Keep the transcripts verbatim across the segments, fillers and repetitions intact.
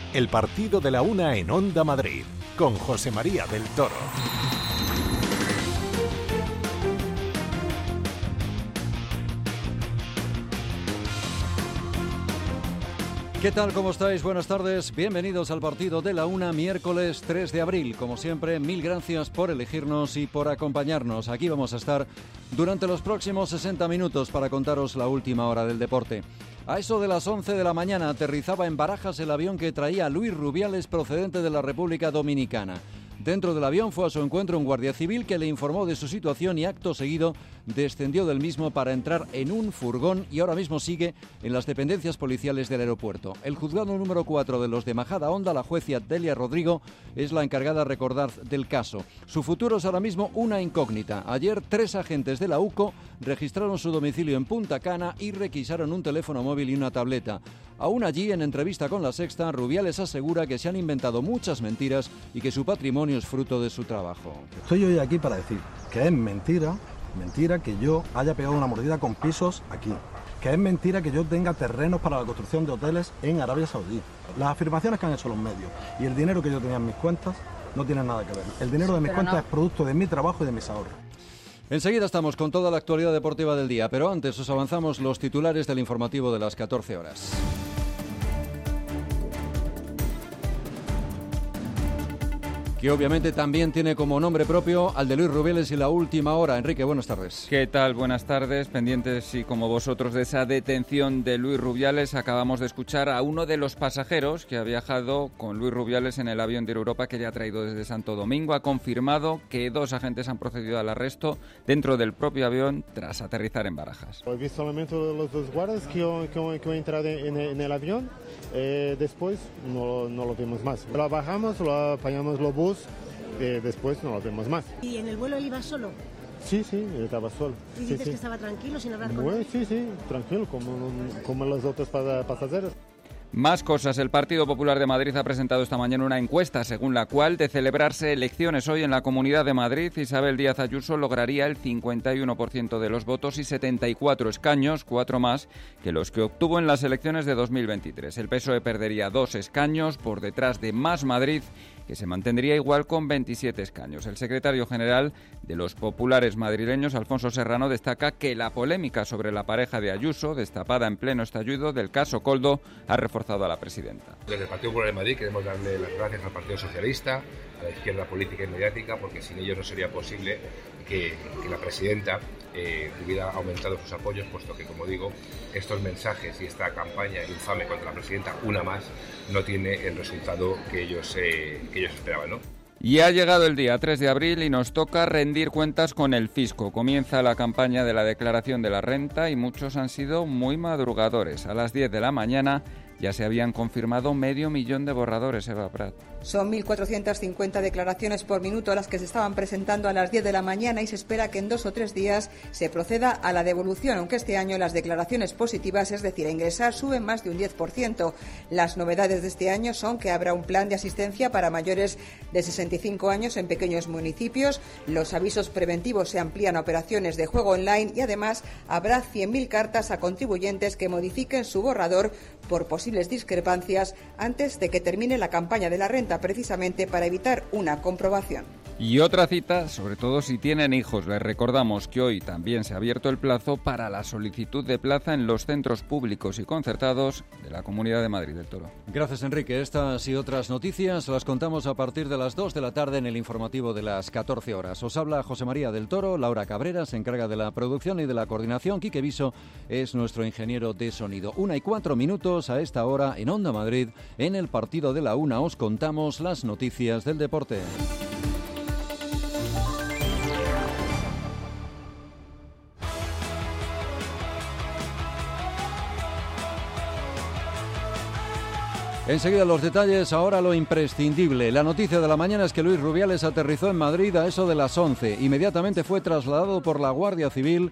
El partido de la una en Onda Madrid, con José María del Toro. ¿Qué tal? ¿Cómo estáis? Buenas tardes. Bienvenidos al partido de la una, miércoles tres de abril. Como siempre, mil gracias por elegirnos y por acompañarnos. Aquí vamos a estar durante los próximos sesenta minutos para contaros la última hora del deporte. A eso de las once de la mañana aterrizaba en Barajas el avión que traía a Luis Rubiales procedente de la República Dominicana. Dentro del avión fue a su encuentro un guardia civil que le informó de su situación y acto seguido descendió del mismo para entrar en un furgón y ahora mismo sigue en las dependencias policiales del aeropuerto. El juzgado número cuatro de los de Majadahonda, la jueza Delia Rodrigo, es la encargada, recordad, del caso. Su futuro es ahora mismo una incógnita. Ayer tres agentes de la U C O registraron su domicilio en Punta Cana y requisaron un teléfono móvil y una tableta. Aún allí, en entrevista con La Sexta, Rubiales asegura que se han inventado muchas mentiras y que su patrimonio es fruto de su trabajo. Estoy hoy aquí para decir que es mentira, mentira que yo haya pegado una mordida con pisos aquí, que es mentira que yo tenga terrenos para la construcción de hoteles en Arabia Saudí. Las afirmaciones que han hecho los medios y el dinero que yo tenía en mis cuentas no tienen nada que ver. El dinero de mis cuentas no es producto de mi trabajo y de mis ahorros. Enseguida estamos con toda la actualidad deportiva del día, pero antes os avanzamos los titulares del informativo de las catorce horas. Que obviamente también tiene como nombre propio al de Luis Rubiales y la última hora. Enrique, buenas tardes. ¿Qué tal? Buenas tardes. Pendientes y como vosotros de esa detención de Luis Rubiales, acabamos de escuchar a uno de los pasajeros que ha viajado con Luis Rubiales en el avión de Europa que ya ha traído desde Santo Domingo. Ha confirmado que dos agentes han procedido al arresto dentro del propio avión tras aterrizar en Barajas. He visto solamente los dos guardas que han, que que entrado en, en el avión. Eh, después no, no lo vimos más. Lo bajamos, lo apañamos los bus. Eh, después no lo vemos más. ¿Y en el vuelo él iba solo? Sí, sí, él estaba solo. ¿Y sí, dices sí. que estaba tranquilo sin hablar con Muy, él? Sí, sí, tranquilo, como, como los otros pasajeros. Más cosas. El Partido Popular de Madrid ha presentado esta mañana una encuesta según la cual, de celebrarse elecciones hoy en la Comunidad de Madrid, Isabel Díaz Ayuso lograría el cincuenta y uno por ciento de los votos y setenta y cuatro escaños, cuatro más que los que obtuvo en las elecciones de dos mil veintitrés. El P S O E perdería dos escaños por detrás de Más Madrid, que se mantendría igual con veintisiete escaños. El secretario general de los populares madrileños, Alfonso Serrano, destaca que la polémica sobre la pareja de Ayuso, destapada en pleno estallido del caso Koldo, ha reforzado a la presidenta. Desde el Partido Popular de Madrid queremos darle las gracias al Partido Socialista, a la izquierda política y mediática, porque sin ellos no sería posible que, que la presidenta eh, hubiera aumentado sus apoyos, puesto que, como digo, estos mensajes y esta campaña infame contra la presidenta, una más, no tiene el resultado que ellos, eh, que ellos esperaban, ¿no? Y ha llegado el día tres de abril y nos toca rendir cuentas con el fisco. Comienza la campaña de la declaración de la renta y muchos han sido muy madrugadores. A las diez de la mañana ya se habían confirmado medio millón de borradores, Eva Prat. Son mil cuatrocientas cincuenta declaraciones por minuto las que se estaban presentando a las diez de la mañana y se espera que en dos o tres días se proceda a la devolución, aunque este año las declaraciones positivas, es decir, a ingresar, suben más de un diez por ciento. Las novedades de este año son que habrá un plan de asistencia para mayores de sesenta y cinco años en pequeños municipios, los avisos preventivos se amplían a operaciones de juego online y además habrá cien mil cartas a contribuyentes que modifiquen su borrador por posibles discrepancias antes de que termine la campaña de la renta, precisamente para evitar una comprobación. Y otra cita, sobre todo si tienen hijos. Les recordamos que hoy también se ha abierto el plazo para la solicitud de plaza en los centros públicos y concertados de la Comunidad de Madrid del Toro. Gracias, Enrique. Estas y otras noticias las contamos a partir de las dos de la tarde en el informativo de las catorce horas. Os habla José María del Toro, Laura Cabrera se encarga de la producción y de la coordinación. Quique Viso es nuestro ingeniero de sonido. Una y cuatro minutos a esta hora en Onda Madrid. En el partido de la una os contamos las noticias del deporte. Enseguida los detalles, ahora lo imprescindible. La noticia de la mañana es que Luis Rubiales aterrizó en Madrid a eso de las once. Inmediatamente fue trasladado por la Guardia Civil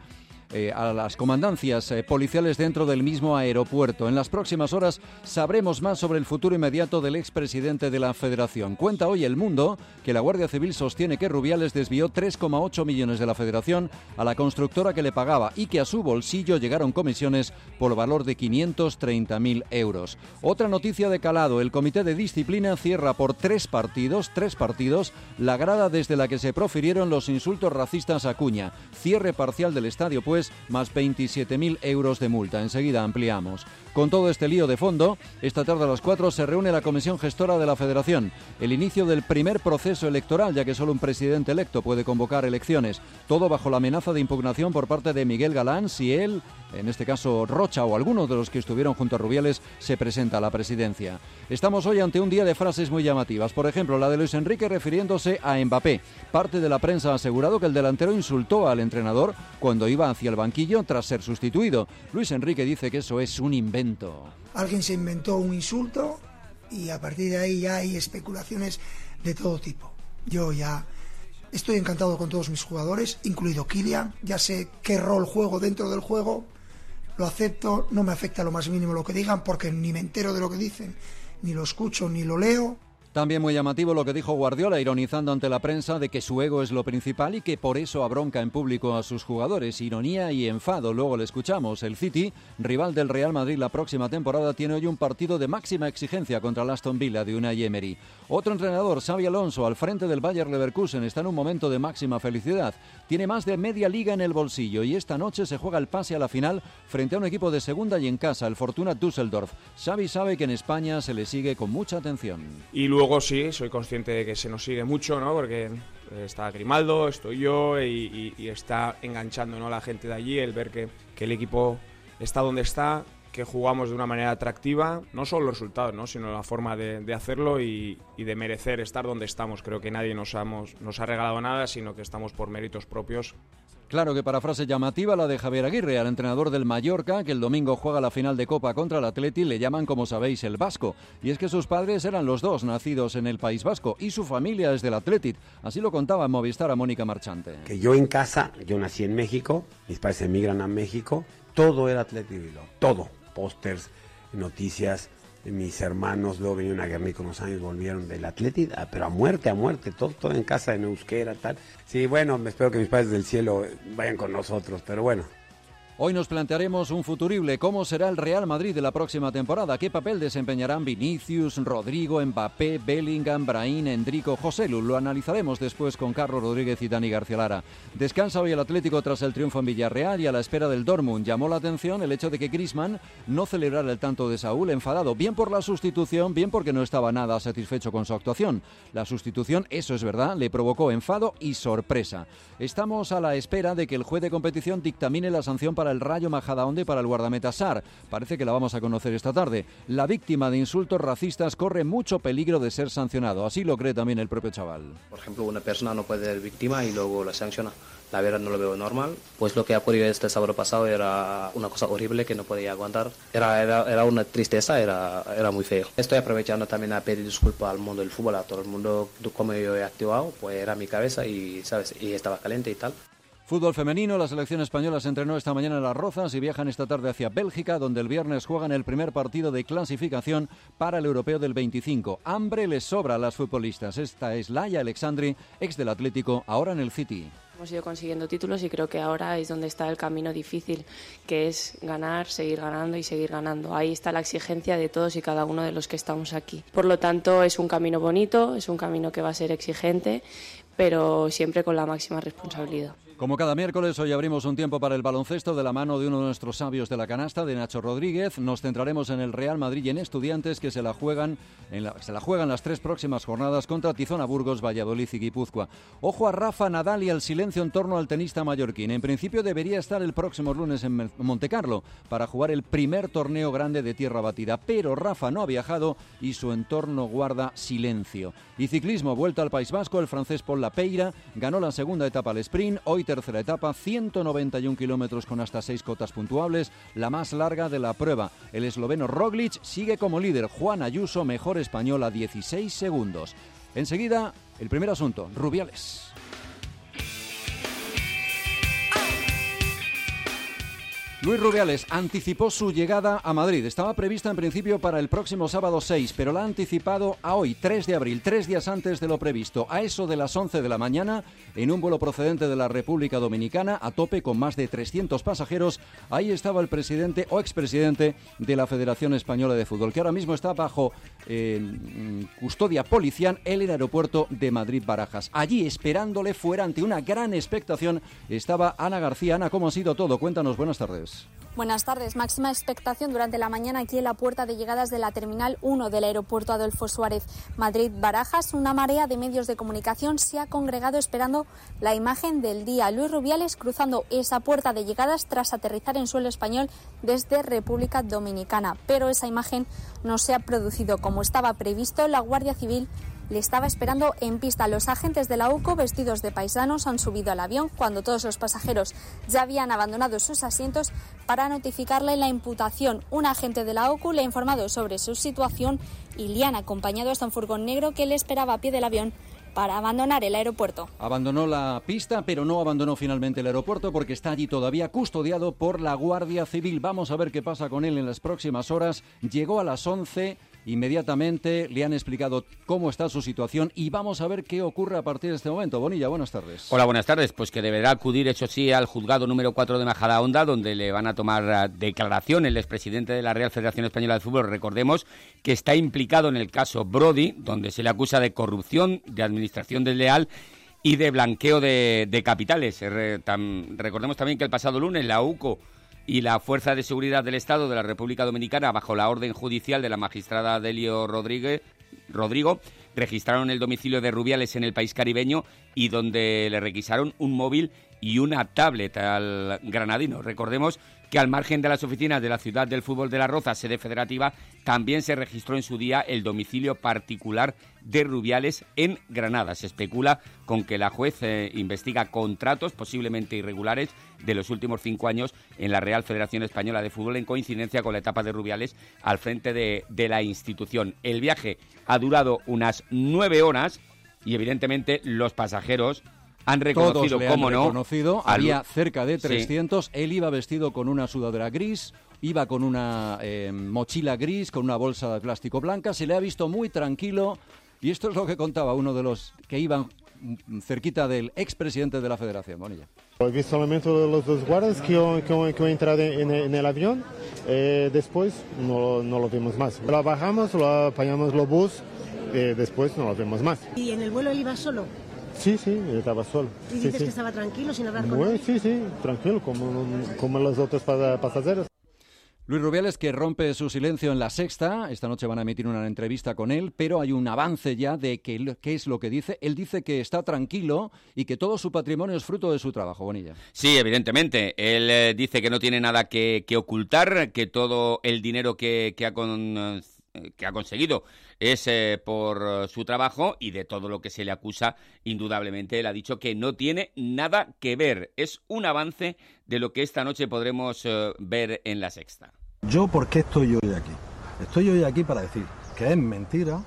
eh, a las comandancias eh, policiales dentro del mismo aeropuerto. En las próximas horas sabremos más sobre el futuro inmediato del expresidente de la Federación. Cuenta hoy El Mundo que la Guardia Civil sostiene que Rubiales desvió tres coma ocho millones de la Federación a la constructora que le pagaba y que a su bolsillo llegaron comisiones por valor de quinientos treinta mil euros. Otra noticia de calado, el Comité de Disciplina cierra por tres partidos, tres partidos, la grada desde la que se profirieron los insultos racistas a Acuña. Cierre parcial del estadio, pues, más veintisiete mil euros de multa. Enseguida ampliamos. Con todo este lío de fondo, esta tarde a las cuatro se reúne la Comisión Gestora de la Federación. El inicio del primer proceso electoral, ya que solo un presidente electo puede convocar elecciones. Todo bajo la amenaza de impugnación por parte de Miguel Galán si él, en este caso Rocha o alguno de los que estuvieron junto a Rubiales, se presenta a la presidencia. Estamos hoy ante un día de frases muy llamativas. Por ejemplo, la de Luis Enrique refiriéndose a Mbappé. Parte de la prensa ha asegurado que el delantero insultó al entrenador cuando iba hacia el banquillo tras ser sustituido. Luis Enrique dice que eso es un invento. Alguien se inventó un insulto y a partir de ahí ya hay especulaciones de todo tipo. Yo ya estoy encantado con todos mis jugadores, incluido Kylian. Ya sé qué rol juego dentro del juego, lo acepto, no me afecta lo más mínimo lo que digan porque ni me entero de lo que dicen, ni lo escucho, ni lo leo. También muy llamativo lo que dijo Guardiola, ironizando ante la prensa de que su ego es lo principal y que por eso abronca en público a sus jugadores. Ironía y enfado. Luego le escuchamos. El City, rival del Real Madrid la próxima temporada, tiene hoy un partido de máxima exigencia contra el Aston Villa de Unai Emery. Otro entrenador, Xabi Alonso, al frente del Bayer Leverkusen, está en un momento de máxima felicidad. Tiene más de media liga en el bolsillo y esta noche se juega el pase a la final frente a un equipo de segunda y en casa, el Fortuna Düsseldorf. Xabi sabe que en España se le sigue con mucha atención. Y luego Luego sí, soy consciente de que se nos sigue mucho, ¿no? Porque está Grimaldo, estoy yo y, y, y está enganchando, ¿no?, la gente de allí, el ver que, que el equipo está donde está, que jugamos de una manera atractiva, no solo los resultados, ¿no?, sino la forma de, de hacerlo y, y de merecer estar donde estamos. Creo que nadie nos, hemos, nos ha regalado nada, sino que estamos por méritos propios. Claro que para frase llamativa la de Javier Aguirre, al entrenador del Mallorca, que el domingo juega la final de Copa contra el Atleti, le llaman, como sabéis, el Vasco. Y es que sus padres eran los dos nacidos en el País Vasco y su familia es del Athletic. Así lo contaba en Movistar a Mónica Marchante. Que yo en casa, yo nací en México, mis padres emigran a México, todo era Athletic Bilbao, todo, pósters, noticias. Mis hermanos luego vinieron a Guernica unos años, volvieron del Athletic, pero a muerte, a muerte, todo, todo en casa, en euskera, tal. Sí, bueno, espero que mis padres del cielo vayan con nosotros, pero bueno. Hoy nos plantearemos un futurible. ¿Cómo será el Real Madrid de la próxima temporada? ¿Qué papel desempeñarán Vinicius, Rodrigo, Mbappé, Bellingham, Brahim, Endrico, Joselu? Lo analizaremos después con Carlos Rodríguez y Dani García Lara. Descansa hoy el Atlético tras el triunfo en Villarreal y a la espera del Dortmund. Llamó la atención el hecho de que Griezmann no celebrara el tanto de Saúl, enfadado, bien por la sustitución, bien porque no estaba nada satisfecho con su actuación. La sustitución, eso es verdad, le provocó enfado y sorpresa. Estamos a la espera de que el juez de competición dictamine la sanción para el Rayo Majadahonda y para el guardameta Sar. Parece que la vamos a conocer esta tarde. La víctima de insultos racistas corre mucho peligro de ser sancionado. Así lo cree también el propio chaval. Por ejemplo, una persona no puede ser víctima y luego la sanciona. La verdad no lo veo normal. Pues lo que ha ocurrido este sábado pasado era una cosa horrible que no podía aguantar. Era, era, era una tristeza, era, era muy feo. Estoy aprovechando también a pedir disculpas al mundo del fútbol, a todo el mundo, como yo he actuado, pues era mi cabeza y, ¿sabes? Y estaba caliente y tal. Fútbol femenino, la selección española se entrenó esta mañana en Las Rozas y viajan esta tarde hacia Bélgica, donde el viernes juegan el primer partido de clasificación para el Europeo del veinticinco. Hambre les sobra a las futbolistas. Esta es Laia Alexandri, ex del Atlético, ahora en el City. Hemos ido consiguiendo títulos y creo que ahora es donde está el camino difícil, que es ganar, seguir ganando y seguir ganando. Ahí está la exigencia de todos y cada uno de los que estamos aquí. Por lo tanto, es un camino bonito, es un camino que va a ser exigente, pero siempre con la máxima responsabilidad. Como cada miércoles, hoy abrimos un tiempo para el baloncesto de la mano de uno de nuestros sabios de la canasta, de Nacho Rodríguez. Nos centraremos en el Real Madrid y en Estudiantes, que se la juegan en la, se la juegan las tres próximas jornadas contra Tizona, Burgos, Valladolid y Guipúzcoa. Ojo a Rafa Nadal y al silencio en torno al tenista mallorquín. En principio debería estar el próximo lunes en Montecarlo para jugar el primer torneo grande de tierra batida, pero Rafa no ha viajado y su entorno guarda silencio. Y ciclismo, vuelta al País Vasco, el francés Paul Lapeira ganó la segunda etapa al sprint, hoy tercera etapa, ciento noventa y un kilómetros con hasta seis cotas puntuables, la más larga de la prueba. El esloveno Roglic sigue como líder, Juan Ayuso mejor español a dieciséis segundos. Enseguida, el primer asunto, Rubiales. Luis Rubiales anticipó su llegada a Madrid. Estaba prevista en principio para el próximo sábado seis, pero la ha anticipado a hoy, tres de abril, tres días antes de lo previsto. A eso de las once de la mañana, en un vuelo procedente de la República Dominicana, a tope con más de trescientos pasajeros, ahí estaba el presidente o expresidente de la Federación Española de Fútbol, que ahora mismo está bajo eh, custodia policial en el aeropuerto de Madrid-Barajas. Allí, esperándole fuera ante una gran expectación, estaba Ana García. Ana, ¿cómo ha sido todo? Cuéntanos, buenas tardes. Buenas tardes. Máxima expectación durante la mañana aquí en la puerta de llegadas de la Terminal uno del aeropuerto Adolfo Suárez Madrid-Barajas. Una marea de medios de comunicación se ha congregado esperando la imagen del día. Luis Rubiales cruzando esa puerta de llegadas tras aterrizar en suelo español desde República Dominicana. Pero esa imagen no se ha producido como estaba previsto. La Guardia Civil le estaba esperando en pista. Los agentes de la U C O, vestidos de paisanos, han subido al avión cuando todos los pasajeros ya habían abandonado sus asientos para notificarle la imputación. Un agente de la U C O le ha informado sobre su situación y le han acompañado hasta un furgón negro que le esperaba a pie del avión para abandonar el aeropuerto. Abandonó la pista, pero no abandonó finalmente el aeropuerto porque está allí todavía custodiado por la Guardia Civil. Vamos a ver qué pasa con él en las próximas horas. Llegó a las once. Inmediatamente le han explicado cómo está su situación y vamos a ver qué ocurre a partir de este momento. Bonilla, buenas tardes. Hola, buenas tardes. Pues que deberá acudir, eso sí, al juzgado número cuatro de Majadahonda, donde le van a tomar declaración el expresidente de la Real Federación Española de Fútbol. Recordemos que está implicado en el caso Brody, donde se le acusa de corrupción, de administración desleal y de blanqueo de, de capitales. Re, tam, recordemos también que el pasado lunes la U C O y la Fuerza de Seguridad del Estado de la República Dominicana, bajo la orden judicial de la magistrada Delio Rodríguez, Rodrigo, registraron el domicilio de Rubiales en el país caribeño y donde le requisaron un móvil y una tablet al granadino. Recordemos que al margen de las oficinas de la Ciudad del Fútbol de La Roza, sede federativa, también se registró en su día el domicilio particular de Rubiales en Granada. Se especula con que la juez eh, investiga contratos posiblemente irregulares de los últimos cinco años en la Real Federación Española de Fútbol, en coincidencia con la etapa de Rubiales al frente de, de la institución. El viaje ha durado unas nueve horas y evidentemente los pasajeros han reconocido, Todos cómo han no, reconocido. al... Había cerca de trescientos. Sí. Él iba vestido con una sudadera gris, iba con una eh, mochila gris, con una bolsa de plástico blanca. Se le ha visto muy tranquilo y esto es lo que contaba uno de los que iban cerquita del expresidente de la Federación. Bonilla. He visto solamente los dos guardas que han que, que entrado en, en el avión. Eh, después no, no lo vimos más. Lo bajamos, lo apañamos los bus, eh, después no lo vimos más. ¿Y en el vuelo él iba solo? Sí, sí, estaba solo. ¿Y sí, dices sí. que estaba tranquilo sin hablar con Bueno, él? sí, sí, tranquilo, como, como los otros pasajeros. Luis Rubiales, que rompe su silencio en La Sexta. Esta noche van a emitir una entrevista con él, pero hay un avance ya de qué es lo que dice. Él dice que está tranquilo y que todo su patrimonio es fruto de su trabajo. Bonilla. Sí, evidentemente. Él eh, dice que no tiene nada que, que ocultar, que todo el dinero que, que ha con... que ha conseguido es eh, por su trabajo y de todo lo que se le acusa, indudablemente él ha dicho que no tiene nada que ver. Es un avance de lo que esta noche podremos eh, ver en La Sexta. ¿Yo por qué estoy hoy aquí? Estoy hoy aquí para decir que es mentira,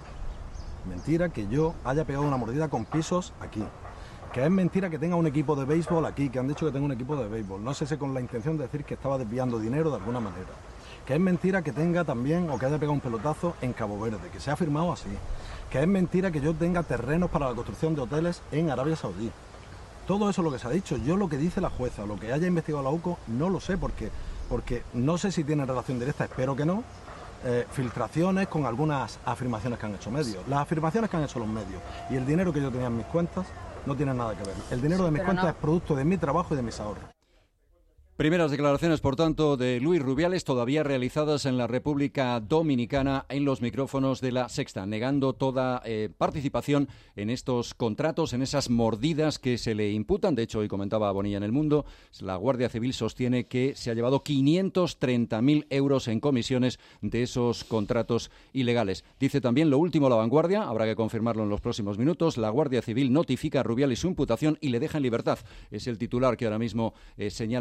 mentira que yo haya pegado una mordida con pisos aquí. Que es mentira que tenga un equipo de béisbol aquí, que han dicho que tengo un equipo de béisbol. No sé si con la intención de decir que estaba desviando dinero de alguna manera. Que es mentira que tenga también o que haya pegado un pelotazo en Cabo Verde, que se ha firmado así. Que es mentira que yo tenga terrenos para la construcción de hoteles en Arabia Saudí. Todo eso es lo que se ha dicho. Yo lo que dice la jueza, lo que haya investigado la U C O, no lo sé porque, porque no sé si tiene relación directa, espero que no. Eh, filtraciones con algunas afirmaciones que han hecho medios. Las afirmaciones que han hecho los medios y el dinero que yo tenía en mis cuentas no tienen nada que ver. El dinero de mis cuentas no es producto de mi trabajo y de mis ahorros. Primeras declaraciones, por tanto, de Luis Rubiales, todavía realizadas en la República Dominicana en los micrófonos de La Sexta, negando toda eh, participación en estos contratos, en esas mordidas que se le imputan. De hecho, hoy comentaba Bonilla en El Mundo, la Guardia Civil sostiene que se ha llevado quinientos treinta mil euros en comisiones de esos contratos ilegales. Dice también lo último La Vanguardia, habrá que confirmarlo en los próximos minutos, la Guardia Civil notifica a Rubiales su imputación y le deja en libertad. Es el titular que ahora mismo eh, señala el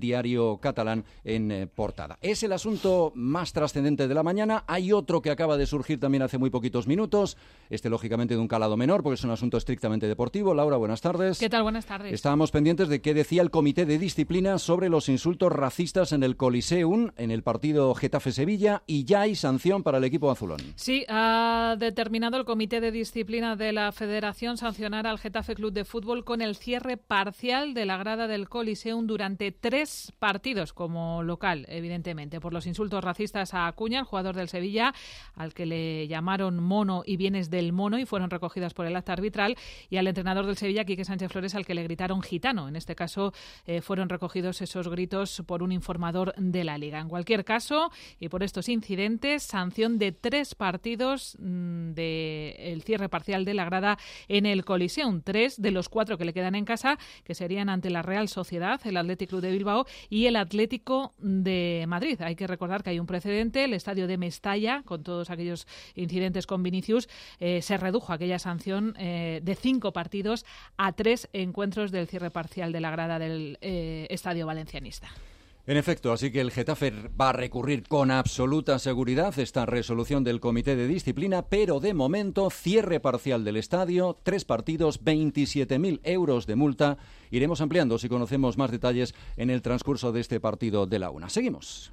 diario catalán en eh, portada. Es el asunto más trascendente de la mañana. Hay otro que acaba de surgir también hace muy poquitos minutos, este lógicamente de un calado menor, porque es un asunto estrictamente deportivo. Laura, buenas tardes. ¿Qué tal? Buenas tardes. Estábamos pendientes de qué decía el Comité de Disciplina sobre los insultos racistas en el Coliseum, en el partido Getafe-Sevilla, y ya hay sanción para el equipo azulón. Sí, ha determinado el Comité de Disciplina de la Federación sancionar al Getafe Club de Fútbol con el cierre parcial de la grada del Coliseum durante tres partidos como local, evidentemente, por los insultos racistas a Acuña, el jugador del Sevilla, al que le llamaron mono y vienes del mono y fueron recogidas por el acta arbitral, y al entrenador del Sevilla, Quique Sánchez Flores, al que le gritaron gitano. En este caso eh, fueron recogidos esos gritos por un informador de la Liga. En cualquier caso, y por estos incidentes, sanción de tres partidos mmm, del cierre parcial de la grada en el Coliseum. Tres de los cuatro que le quedan en casa, que serían ante la Real Sociedad, el Athletic Club de Bilbao y el Atlético de Madrid. Hay que recordar que hay un precedente, el estadio de Mestalla, con todos aquellos incidentes con Vinicius, eh, se redujo aquella sanción eh, de cinco partidos a tres encuentros del cierre parcial de la grada del eh, estadio valencianista. En efecto, así que el Getafe va a recurrir con absoluta seguridad esta resolución del Comité de Disciplina, pero de momento cierre parcial del estadio, tres partidos, veintisiete mil euros de multa. Iremos ampliando si conocemos más detalles en el transcurso de este partido de la una. Seguimos.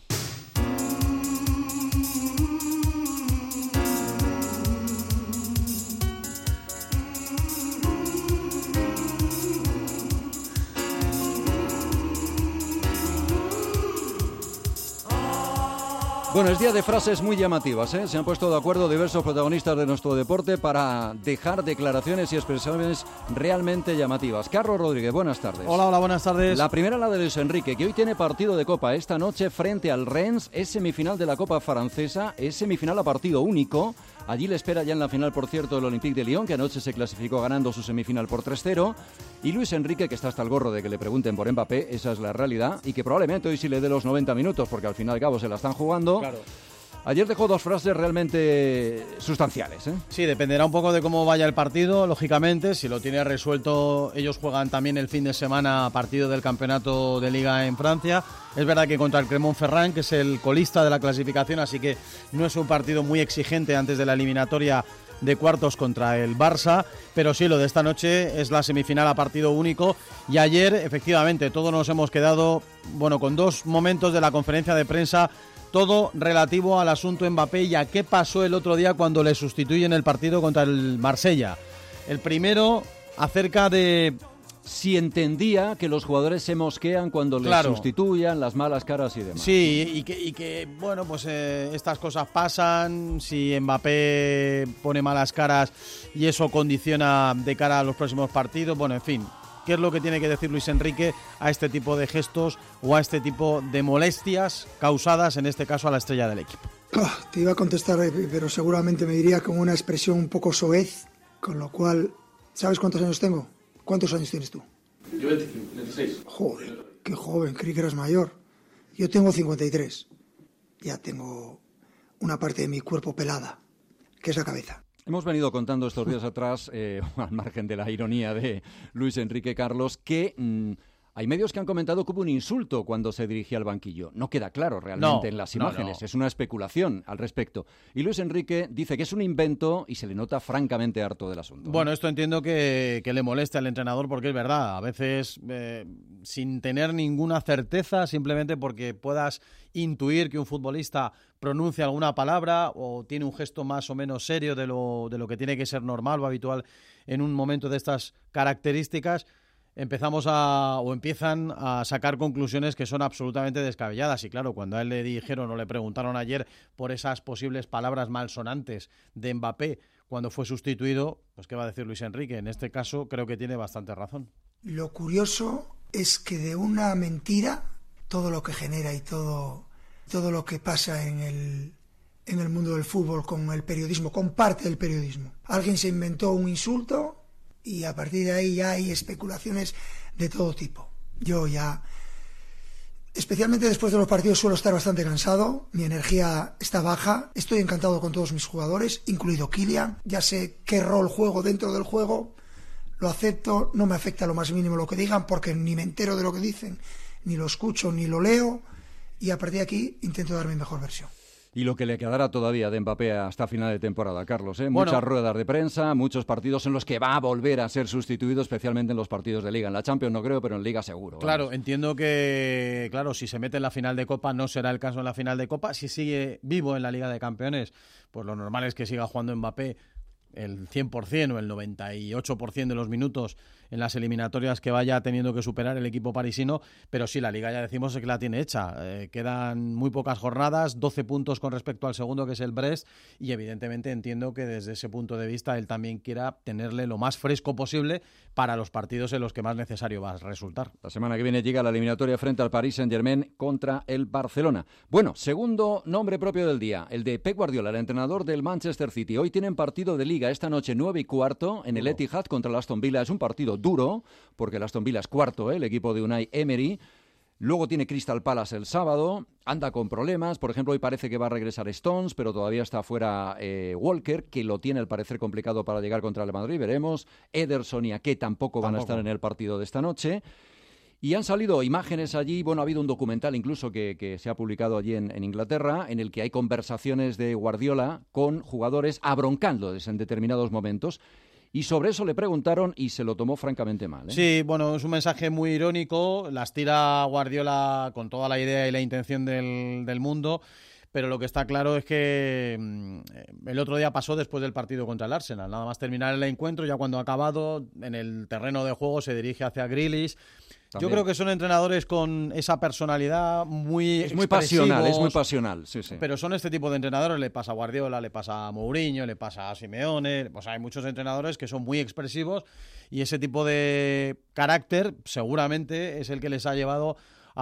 Bueno, es día de frases muy llamativas, ¿eh? Se han puesto de acuerdo diversos protagonistas de nuestro deporte para dejar declaraciones y expresiones realmente llamativas. Carlos Rodríguez, buenas tardes. Hola, hola, buenas tardes. La primera, la de Luis Enrique, que hoy tiene partido de Copa esta noche frente al Rennes. Es semifinal de la Copa francesa, es semifinal a partido único. Allí le espera ya en la final, por cierto, el Olympique de Lyon, que anoche se clasificó ganando su semifinal por tres cero. Y Luis Enrique, que está hasta el gorro de que le pregunten por Mbappé, esa es la realidad, y que probablemente hoy sí le dé los noventa minutos, porque al fin y al cabo se la están jugando. Claro. Ayer dejó dos frases realmente sustanciales, ¿eh? Sí, dependerá un poco de cómo vaya el partido, lógicamente. Si lo tiene resuelto, ellos juegan también el fin de semana partido del campeonato de Liga en Francia. Es verdad que contra el Clermont-Ferrand, que es el colista de la clasificación, así que no es un partido muy exigente antes de la eliminatoria de cuartos contra el Barça, pero sí, lo de esta noche es la semifinal a partido único. Y ayer, efectivamente, todos nos hemos quedado, bueno, con dos momentos de la conferencia de prensa, todo relativo al asunto Mbappé y a qué pasó el otro día cuando le sustituyen el partido contra el Marsella. El primero, acerca de si entendía que los jugadores se mosquean cuando claro. les sustituyan, las malas caras y demás. Sí, y que, y que bueno, pues eh, estas cosas pasan, si Mbappé pone malas caras y eso condiciona de cara a los próximos partidos, bueno, en fin. ¿Qué es lo que tiene que decir Luis Enrique a este tipo de gestos o a este tipo de molestias causadas, en este caso, a la estrella del equipo? Oh, te iba a contestar, pero seguramente me diría con una expresión un poco soez, con lo cual, ¿sabes cuántos años tengo? ¿Cuántos años tienes tú? Yo veintiséis. Joder, qué joven, creí que eras mayor. Yo tengo cincuenta y tres. Ya tengo una parte de mi cuerpo pelada, que es la cabeza. Hemos venido contando estos días atrás, eh, al margen de la ironía de Luis Enrique Carlos, que mmm, hay medios que han comentado que hubo un insulto cuando se dirigía al banquillo. No queda claro realmente no, en las imágenes, no, no. Es una especulación al respecto. Y Luis Enrique dice que es un invento y se le nota francamente harto del asunto. Bueno, esto entiendo que, que le moleste al entrenador porque es verdad, a veces eh, sin tener ninguna certeza, simplemente porque puedas intuir que un futbolista pronuncia alguna palabra o tiene un gesto más o menos serio de lo, de lo que tiene que ser normal o habitual en un momento de estas características, empezamos a o empiezan a sacar conclusiones que son absolutamente descabelladas. Y claro, cuando a él le dijeron o le preguntaron ayer por esas posibles palabras malsonantes de Mbappé cuando fue sustituido, pues ¿qué va a decir Luis Enrique? En este caso creo que tiene bastante razón. Lo curioso es que de una mentira, todo lo que genera y todo, todo lo que pasa en el, en el mundo del fútbol con el periodismo, con parte del periodismo. Alguien se inventó un insulto y a partir de ahí ya hay especulaciones de todo tipo. Yo ya, especialmente después de los partidos, suelo estar bastante cansado, mi energía está baja, estoy encantado con todos mis jugadores, incluido Kylian, ya sé qué rol juego dentro del juego, lo acepto, no me afecta lo más mínimo lo que digan porque ni me entero de lo que dicen, ni lo escucho, ni lo leo, y a partir de aquí intento dar mi mejor versión. Y lo que le quedará todavía de Mbappé hasta final de temporada, Carlos, ¿eh? Bueno. Muchas ruedas de prensa, muchos partidos en los que va a volver a ser sustituido, especialmente en los partidos de Liga. En la Champions no creo, pero en Liga seguro. Claro, vamos. entiendo que, claro, si se mete en la final de Copa no será el caso en la final de Copa. Si sigue vivo en la Liga de Campeones, pues lo normal es que siga jugando Mbappé el cien por ciento o el noventa y ocho por ciento de los minutos en las eliminatorias que vaya teniendo que superar el equipo parisino, pero sí, la Liga ya decimos que la tiene hecha. Eh, quedan muy pocas jornadas, doce puntos con respecto al segundo, que es el Brest, y evidentemente entiendo que desde ese punto de vista él también quiera tenerle lo más fresco posible para los partidos en los que más necesario va a resultar. La semana que viene llega la eliminatoria frente al Paris Saint-Germain contra el Barcelona. Bueno, segundo nombre propio del día, el de Pep Guardiola, el entrenador del Manchester City. Hoy tienen partido de Liga esta noche nueve y cuarto en el Etihad contra el Aston Villa. Es un partido duro, porque el Aston Villa es cuarto, ¿eh? El equipo de Unai Emery. Luego tiene Crystal Palace el sábado, anda con problemas. Por ejemplo, hoy parece que va a regresar Stones, pero todavía está fuera eh, Walker, que lo tiene al parecer complicado para llegar contra el Madrid, veremos. Ederson y Ake tampoco van tampoco. a estar en el partido de esta noche. Y han salido imágenes allí, bueno, ha habido un documental incluso que, que se ha publicado allí en, en Inglaterra, en el que hay conversaciones de Guardiola con jugadores abroncándoles en determinados momentos. Y sobre eso le preguntaron y se lo tomó francamente mal, ¿eh? Sí, bueno, es un mensaje muy irónico, las tira Guardiola con toda la idea y la intención del, del mundo, pero lo que está claro es que mm, el otro día pasó después del partido contra el Arsenal. Nada más terminar el encuentro, ya cuando ha acabado, en el terreno de juego se dirige hacia Grealish. También. Yo creo que son entrenadores con esa personalidad muy Es muy pasional, es muy pasional, sí, sí. Pero son este tipo de entrenadores, le pasa a Guardiola, le pasa a Mourinho, le pasa a Simeone, pues hay muchos entrenadores que son muy expresivos y ese tipo de carácter seguramente es el que les ha llevado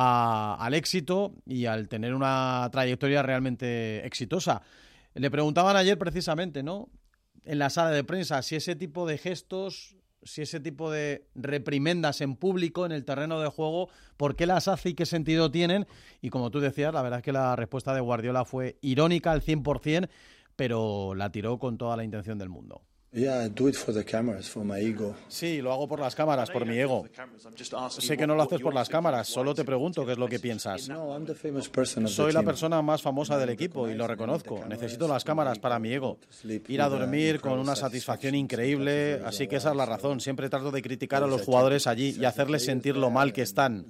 a, al éxito y al tener una trayectoria realmente exitosa. Le preguntaban ayer precisamente, ¿no?, en la sala de prensa, si ese tipo de gestos, si ese tipo de reprimendas en público, en el terreno de juego, ¿por qué las hace y qué sentido tienen? Y como tú decías, la verdad es que la respuesta de Guardiola fue irónica al cien por ciento, pero la tiró con toda la intención del mundo. Yeah, I do it for the cameras, for my ego. Sí, lo hago por las cámaras, por mi ego. Sé que no lo haces por las cámaras, solo te pregunto qué es lo que piensas. Soy la persona más famosa del equipo y lo reconozco. Necesito las cámaras para mi ego. Ir a dormir con una satisfacción increíble, así que esa es la razón. Siempre trato de criticar a los jugadores allí y hacerles sentir lo mal que están.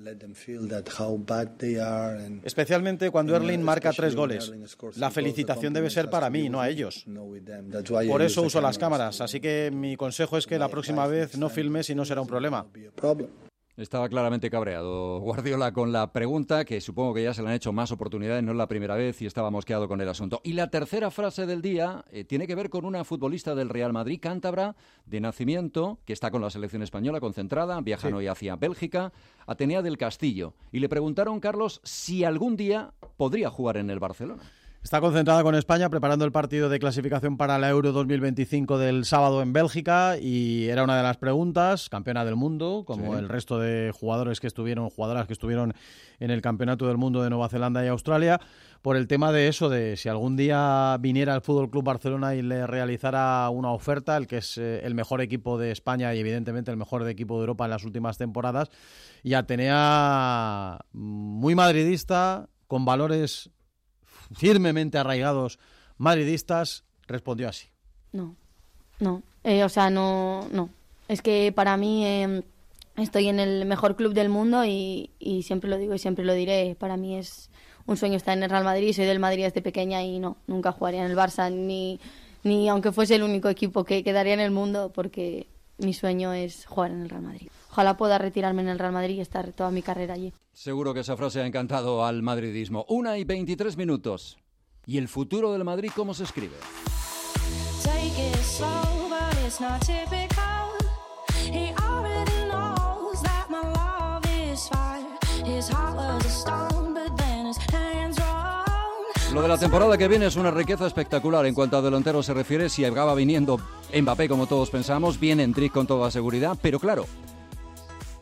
Especialmente cuando Erling marca tres goles. La felicitación debe ser para mí, no a ellos. Por eso uso las cámaras. Así que mi consejo es que la próxima vez no filmes y no será un problema. Estaba claramente cabreado Guardiola con la pregunta, que supongo que ya se le han hecho más oportunidades, no es la primera vez y estaba mosqueado con el asunto. Y la tercera frase del día eh, tiene que ver con una futbolista del Real Madrid, cántabra, de nacimiento, que está con la selección española concentrada, viajan sí. hoy hacia Bélgica, Atenea del Castillo. Y le preguntaron, Carlos, si algún día podría jugar en el Barcelona. Está concentrada con España preparando el partido de clasificación para la Euro dos mil veinticinco del sábado en Bélgica y era una de las preguntas, campeona del mundo, como sí. el resto de jugadores que estuvieron, jugadoras que estuvieron en el Campeonato del Mundo de Nueva Zelanda y Australia, por el tema de eso, de si algún día viniera el F C Barcelona y le realizara una oferta, el que es eh, el mejor equipo de España y evidentemente el mejor equipo de Europa en las últimas temporadas, y Atenea muy madridista, con valores firmemente arraigados madridistas, respondió así. No, no, eh, o sea, no, no. Es que para mí eh, estoy en el mejor club del mundo y, y siempre lo digo y siempre lo diré. Para mí es un sueño estar en el Real Madrid, soy del Madrid desde pequeña y no, nunca jugaría en el Barça, ni, ni aunque fuese el único equipo que quedaría en el mundo, porque mi sueño es jugar en el Real Madrid. Ojalá pueda retirarme en el Real Madrid y estar toda mi carrera allí. Seguro que esa frase ha encantado al madridismo. Una y veintitrés minutos. ¿Y el futuro del Madrid cómo se escribe? Lo de la temporada que viene es una riqueza espectacular en cuanto a delantero se refiere. Si acaba viniendo Mbappé, como todos pensamos, viene Endrick con toda seguridad, pero claro,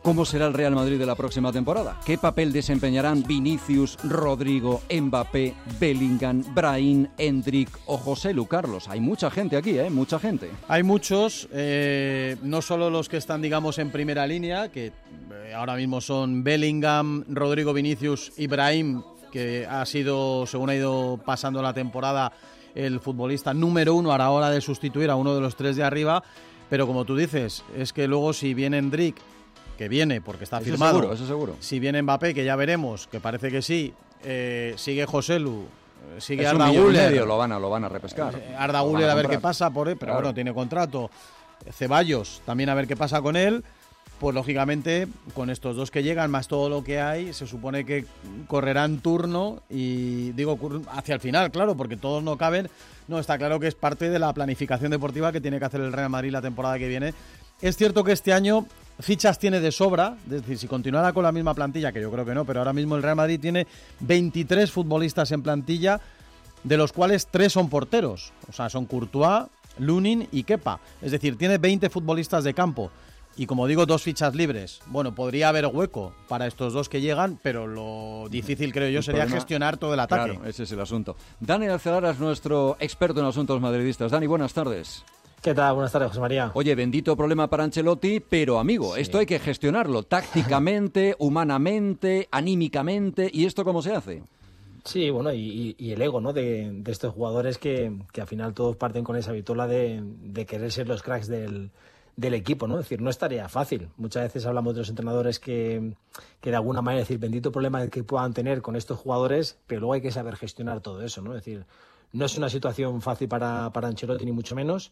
¿Cómo será el Real Madrid de la próxima temporada? ¿Qué papel desempeñarán Vinicius, Rodrigo, Mbappé, Bellingham, Brahim, Endrick o Joselu? Carlos, hay mucha gente aquí, ¿eh? Mucha gente. Hay muchos, eh, no solo los que están, digamos, en primera línea, que eh, ahora mismo son Bellingham, Rodrigo, Vinicius y Brahim, que ha sido, según ha ido pasando la temporada, el futbolista número uno a la hora de sustituir a uno de los tres de arriba. Pero como tú dices, es que luego si viene Endrick, que viene porque está eso firmado, seguro, eso seguro. Si viene Mbappé, que ya veremos, que parece que sí, eh, sigue Joselu, sigue es Arda un millón Güler, y medio, lo van a, lo van a repescar. Eh, Arda Güler a ver qué pasa por él, pero claro. bueno, tiene contrato. Ceballos también a ver qué pasa con él. Pues lógicamente con estos dos que llegan, más todo lo que hay, se supone que correrán turno y digo hacia el final, claro, porque todos no caben. No, está claro que es parte de la planificación deportiva que tiene que hacer el Real Madrid la temporada que viene. Es cierto que este año fichas tiene de sobra, es decir, si continuara con la misma plantilla, que yo creo que no, pero ahora mismo el Real Madrid tiene veintitrés futbolistas en plantilla, de los cuales tres son porteros, o sea, son Courtois, Lunin y Kepa, es decir, tiene veinte futbolistas de campo. Y como digo, dos fichas libres. Bueno, podría haber hueco para estos dos que llegan, pero lo difícil, creo yo, sería problema, gestionar todo el ataque. Claro, ese es el asunto. Dani Alcelara es nuestro experto en asuntos madridistas. Dani, buenas tardes. ¿Qué tal? Buenas tardes, José María. Oye, bendito problema para Ancelotti, pero amigo, sí. Esto hay que gestionarlo tácticamente, humanamente, anímicamente. ¿Y esto cómo se hace? Sí, bueno, y, y el ego, ¿no? De, de estos jugadores que, que al final todos parten con esa vitola de, de querer ser los cracks del... del equipo, ¿no? Es decir, no es tarea fácil. Muchas veces hablamos de los entrenadores que, que de alguna manera, es decir, bendito problema que puedan tener con estos jugadores, pero luego hay que saber gestionar todo eso, ¿no? Es decir, no es una situación fácil para, para Ancelotti, ni mucho menos.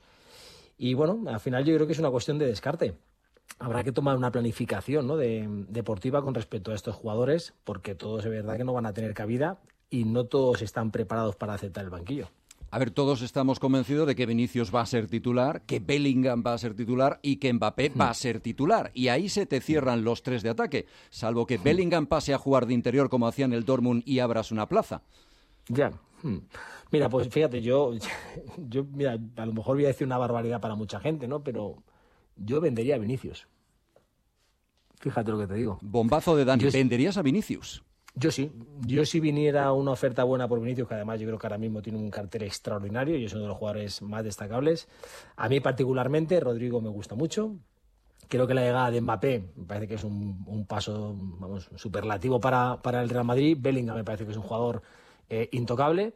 Y bueno, al final yo creo que es una cuestión de descarte. Habrá que tomar una planificación, ¿no? de, deportiva con respecto a estos jugadores, porque todos es verdad que no van a tener cabida y no todos están preparados para aceptar el banquillo. A ver, todos estamos convencidos de que Vinicius va a ser titular, que Bellingham va a ser titular y que Mbappé va a ser titular. Y ahí se te cierran los tres de ataque, salvo que Bellingham pase a jugar de interior como hacía en el Dortmund y abras una plaza. Ya. Mira, pues fíjate, yo, yo mira, a lo mejor voy a decir una barbaridad para mucha gente, ¿no? Pero yo vendería a Vinicius. Fíjate lo que te digo. Bombazo de Dani. Yo, ¿Venderías a Vinicius? Yo sí. Yo si viniera una oferta buena por Vinicius, que además yo creo que ahora mismo tiene un cartel extraordinario y es uno de los jugadores más destacables. A mí particularmente, Rodrigo me gusta mucho. Creo que la llegada de Mbappé me parece que es un, un paso, vamos, superlativo para, para el Real Madrid. Bellingham me parece que es un jugador eh, intocable.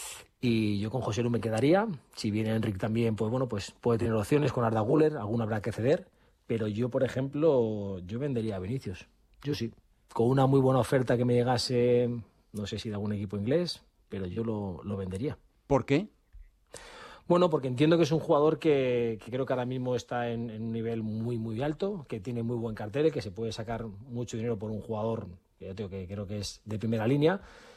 Y yo con Joselu me quedaría. Si viene Enric también, pues bueno, pues puede tener opciones con Arda Güler, alguna habrá que ceder. Pero yo, por ejemplo, yo vendería a Vinicius. Yo sí. Con una muy buena oferta que me llegase, no sé si de algún equipo inglés, pero yo lo, lo vendería. ¿Por qué? Bueno, porque entiendo que es un jugador que, que creo que ahora mismo está en, en un nivel muy, muy alto, que tiene muy buen cartel, que se puede sacar mucho dinero por un jugador que yo tengo que creo que es de primera línea,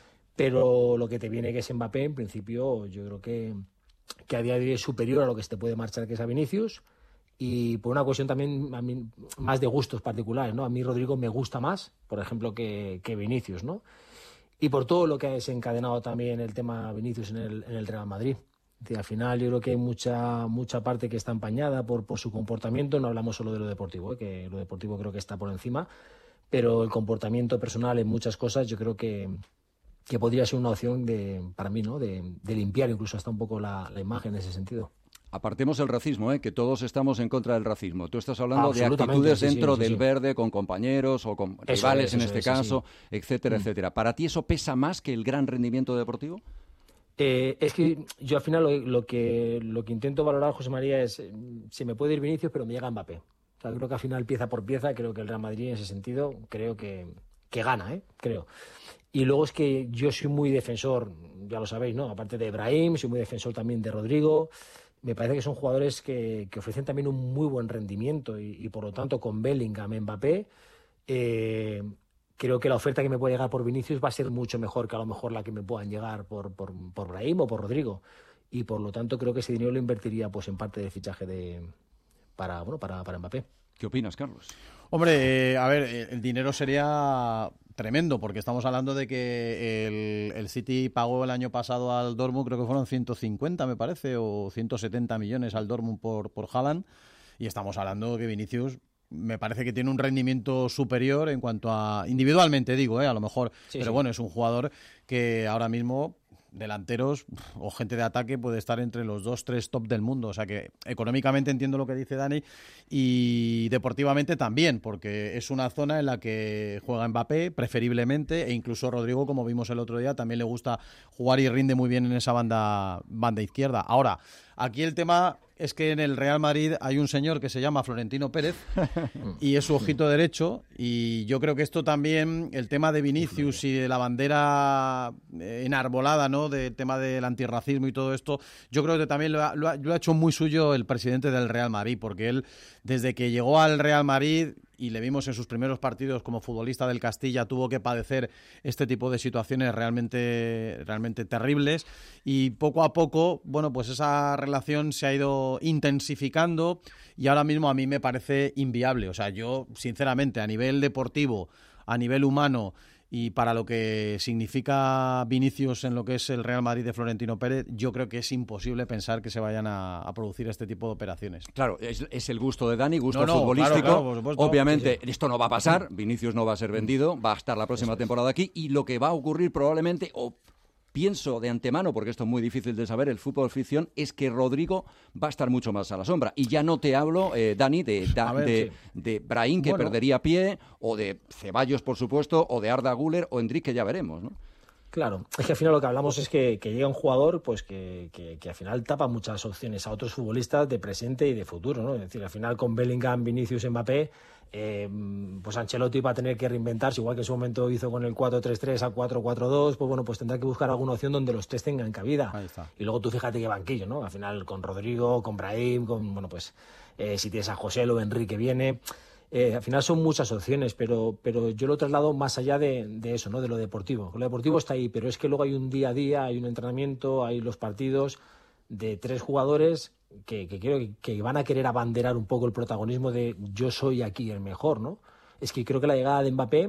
pero lo que te viene que es Mbappé, en principio, yo creo que, que a día de hoy es superior a lo que se te puede marchar, que es a Vinicius. Y por una cuestión también a mí, más de gustos particulares, ¿no? A mí Rodrigo me gusta más, por ejemplo, que, que Vinicius, ¿no? Y por todo lo que ha desencadenado también el tema Vinicius en el, en el Real Madrid. Es decir, al final yo creo que hay mucha, mucha parte que está empañada por, por su comportamiento. No hablamos solo de lo deportivo, ¿eh? Que lo deportivo creo que está por encima, pero el comportamiento personal en muchas cosas yo creo que, que podría ser una opción de, para mí, ¿no? De, de limpiar incluso hasta un poco la, la imagen en ese sentido. Apartemos el racismo, ¿eh? Que todos estamos en contra del racismo. Tú estás hablando de actitudes sí, dentro sí, sí, del sí. verde, con compañeros o con eso rivales es, en este es, caso, sí. etcétera, mm. etcétera. ¿Para ti eso pesa más que el gran rendimiento deportivo? Eh, es que yo al final lo, lo, que, lo que intento valorar, José María, es se me puede ir Vinicius, pero me llega Mbappé. O sea, creo que al final, pieza por pieza, creo que el Real Madrid en ese sentido, creo que, que gana, ¿eh? Creo. Y luego es que yo soy muy defensor, ya lo sabéis, ¿no? Aparte de Brahim, soy muy defensor también de Rodrigo. Me parece que son jugadores que, que ofrecen también un muy buen rendimiento y, y por lo tanto con Bellingham, Mbappé, eh, creo que la oferta que me puede llegar por Vinicius va a ser mucho mejor que a lo mejor la que me puedan llegar por, por, por Brahim o por Rodrigo. Y por lo tanto creo que ese dinero lo invertiría pues en parte de fichaje de, para, bueno, para, para Mbappé. ¿Qué opinas, Carlos? Hombre, eh, a ver, el dinero sería tremendo, porque estamos hablando de que el, el City pagó el año pasado al Dortmund, creo que fueron ciento cincuenta, me parece, o ciento setenta millones al Dortmund por, por Haaland, y estamos hablando que Vinicius me parece que tiene un rendimiento superior en cuanto a... individualmente digo, ¿eh? A lo mejor, sí, pero sí. bueno, es un jugador que ahora mismo... delanteros o gente de ataque puede estar entre los dos, tres top del mundo. O sea que económicamente entiendo lo que dice Dani y deportivamente también, porque es una zona en la que juega Mbappé preferiblemente, e incluso Rodrigo, como vimos el otro día, también le gusta jugar y rinde muy bien en esa banda, banda izquierda. Ahora, aquí el tema es que en el Real Madrid hay un señor que se llama Florentino Pérez y es su ojito derecho, y yo creo que esto también, el tema de Vinicius y de la bandera enarbolada, ¿no?, del tema del antirracismo y todo esto, yo creo que también lo ha, lo ha, lo ha hecho muy suyo el presidente del Real Madrid, porque él, desde que llegó al Real Madrid, y le vimos en sus primeros partidos como futbolista del Castilla, tuvo que padecer este tipo de situaciones realmente, realmente terribles, y poco a poco, bueno, pues esa relación se ha ido intensificando y ahora mismo a mí me parece inviable. O sea, yo, sinceramente, a nivel deportivo, a nivel humano, y para lo que significa Vinicius en lo que es el Real Madrid de Florentino Pérez, yo creo que es imposible pensar que se vayan a, a producir este tipo de operaciones. Claro, es, es el gusto de Dani, gusto no, no, futbolístico. Claro, claro, por supuesto. Obviamente, sí, sí. esto no va a pasar, Vinicius no va a ser vendido, va a estar la próxima temporada aquí, y lo que va a ocurrir probablemente, o pienso de antemano, porque esto es muy difícil de saber, el fútbol ficción, es que Rodrigo va a estar mucho más a la sombra. Y ya no te hablo, eh, Dani, de, da, ver, de, sí. de Brahim, que bueno. perdería pie, o de Ceballos, por supuesto, o de Arda Güler, o Endrick, que ya veremos, ¿no? Claro, es que al final lo que hablamos es que, que llega un jugador pues que, que, que al final tapa muchas opciones a otros futbolistas de presente y de futuro, ¿no? Es decir, al final con Bellingham, Vinicius, Mbappé, eh, pues Ancelotti va a tener que reinventarse, igual que en su momento hizo con el cuatro tres tres a cuatro cuatro dos, pues bueno, pues tendrá que buscar alguna opción donde los tres tengan cabida. Ahí está. Y luego tú fíjate qué banquillo, ¿no? Al final con Rodrigo, con Brahim, con, bueno, pues eh, si tienes a Joselu, Enrique viene... Eh, al final son muchas opciones, pero, pero yo lo traslado más allá de, de eso, ¿no? De lo deportivo. Lo deportivo está ahí, pero es que luego hay un día a día, hay un entrenamiento, hay los partidos de tres jugadores que, que creo que, que van a querer abanderar un poco el protagonismo de yo soy aquí el mejor, ¿no? Es que creo que la llegada de Mbappé,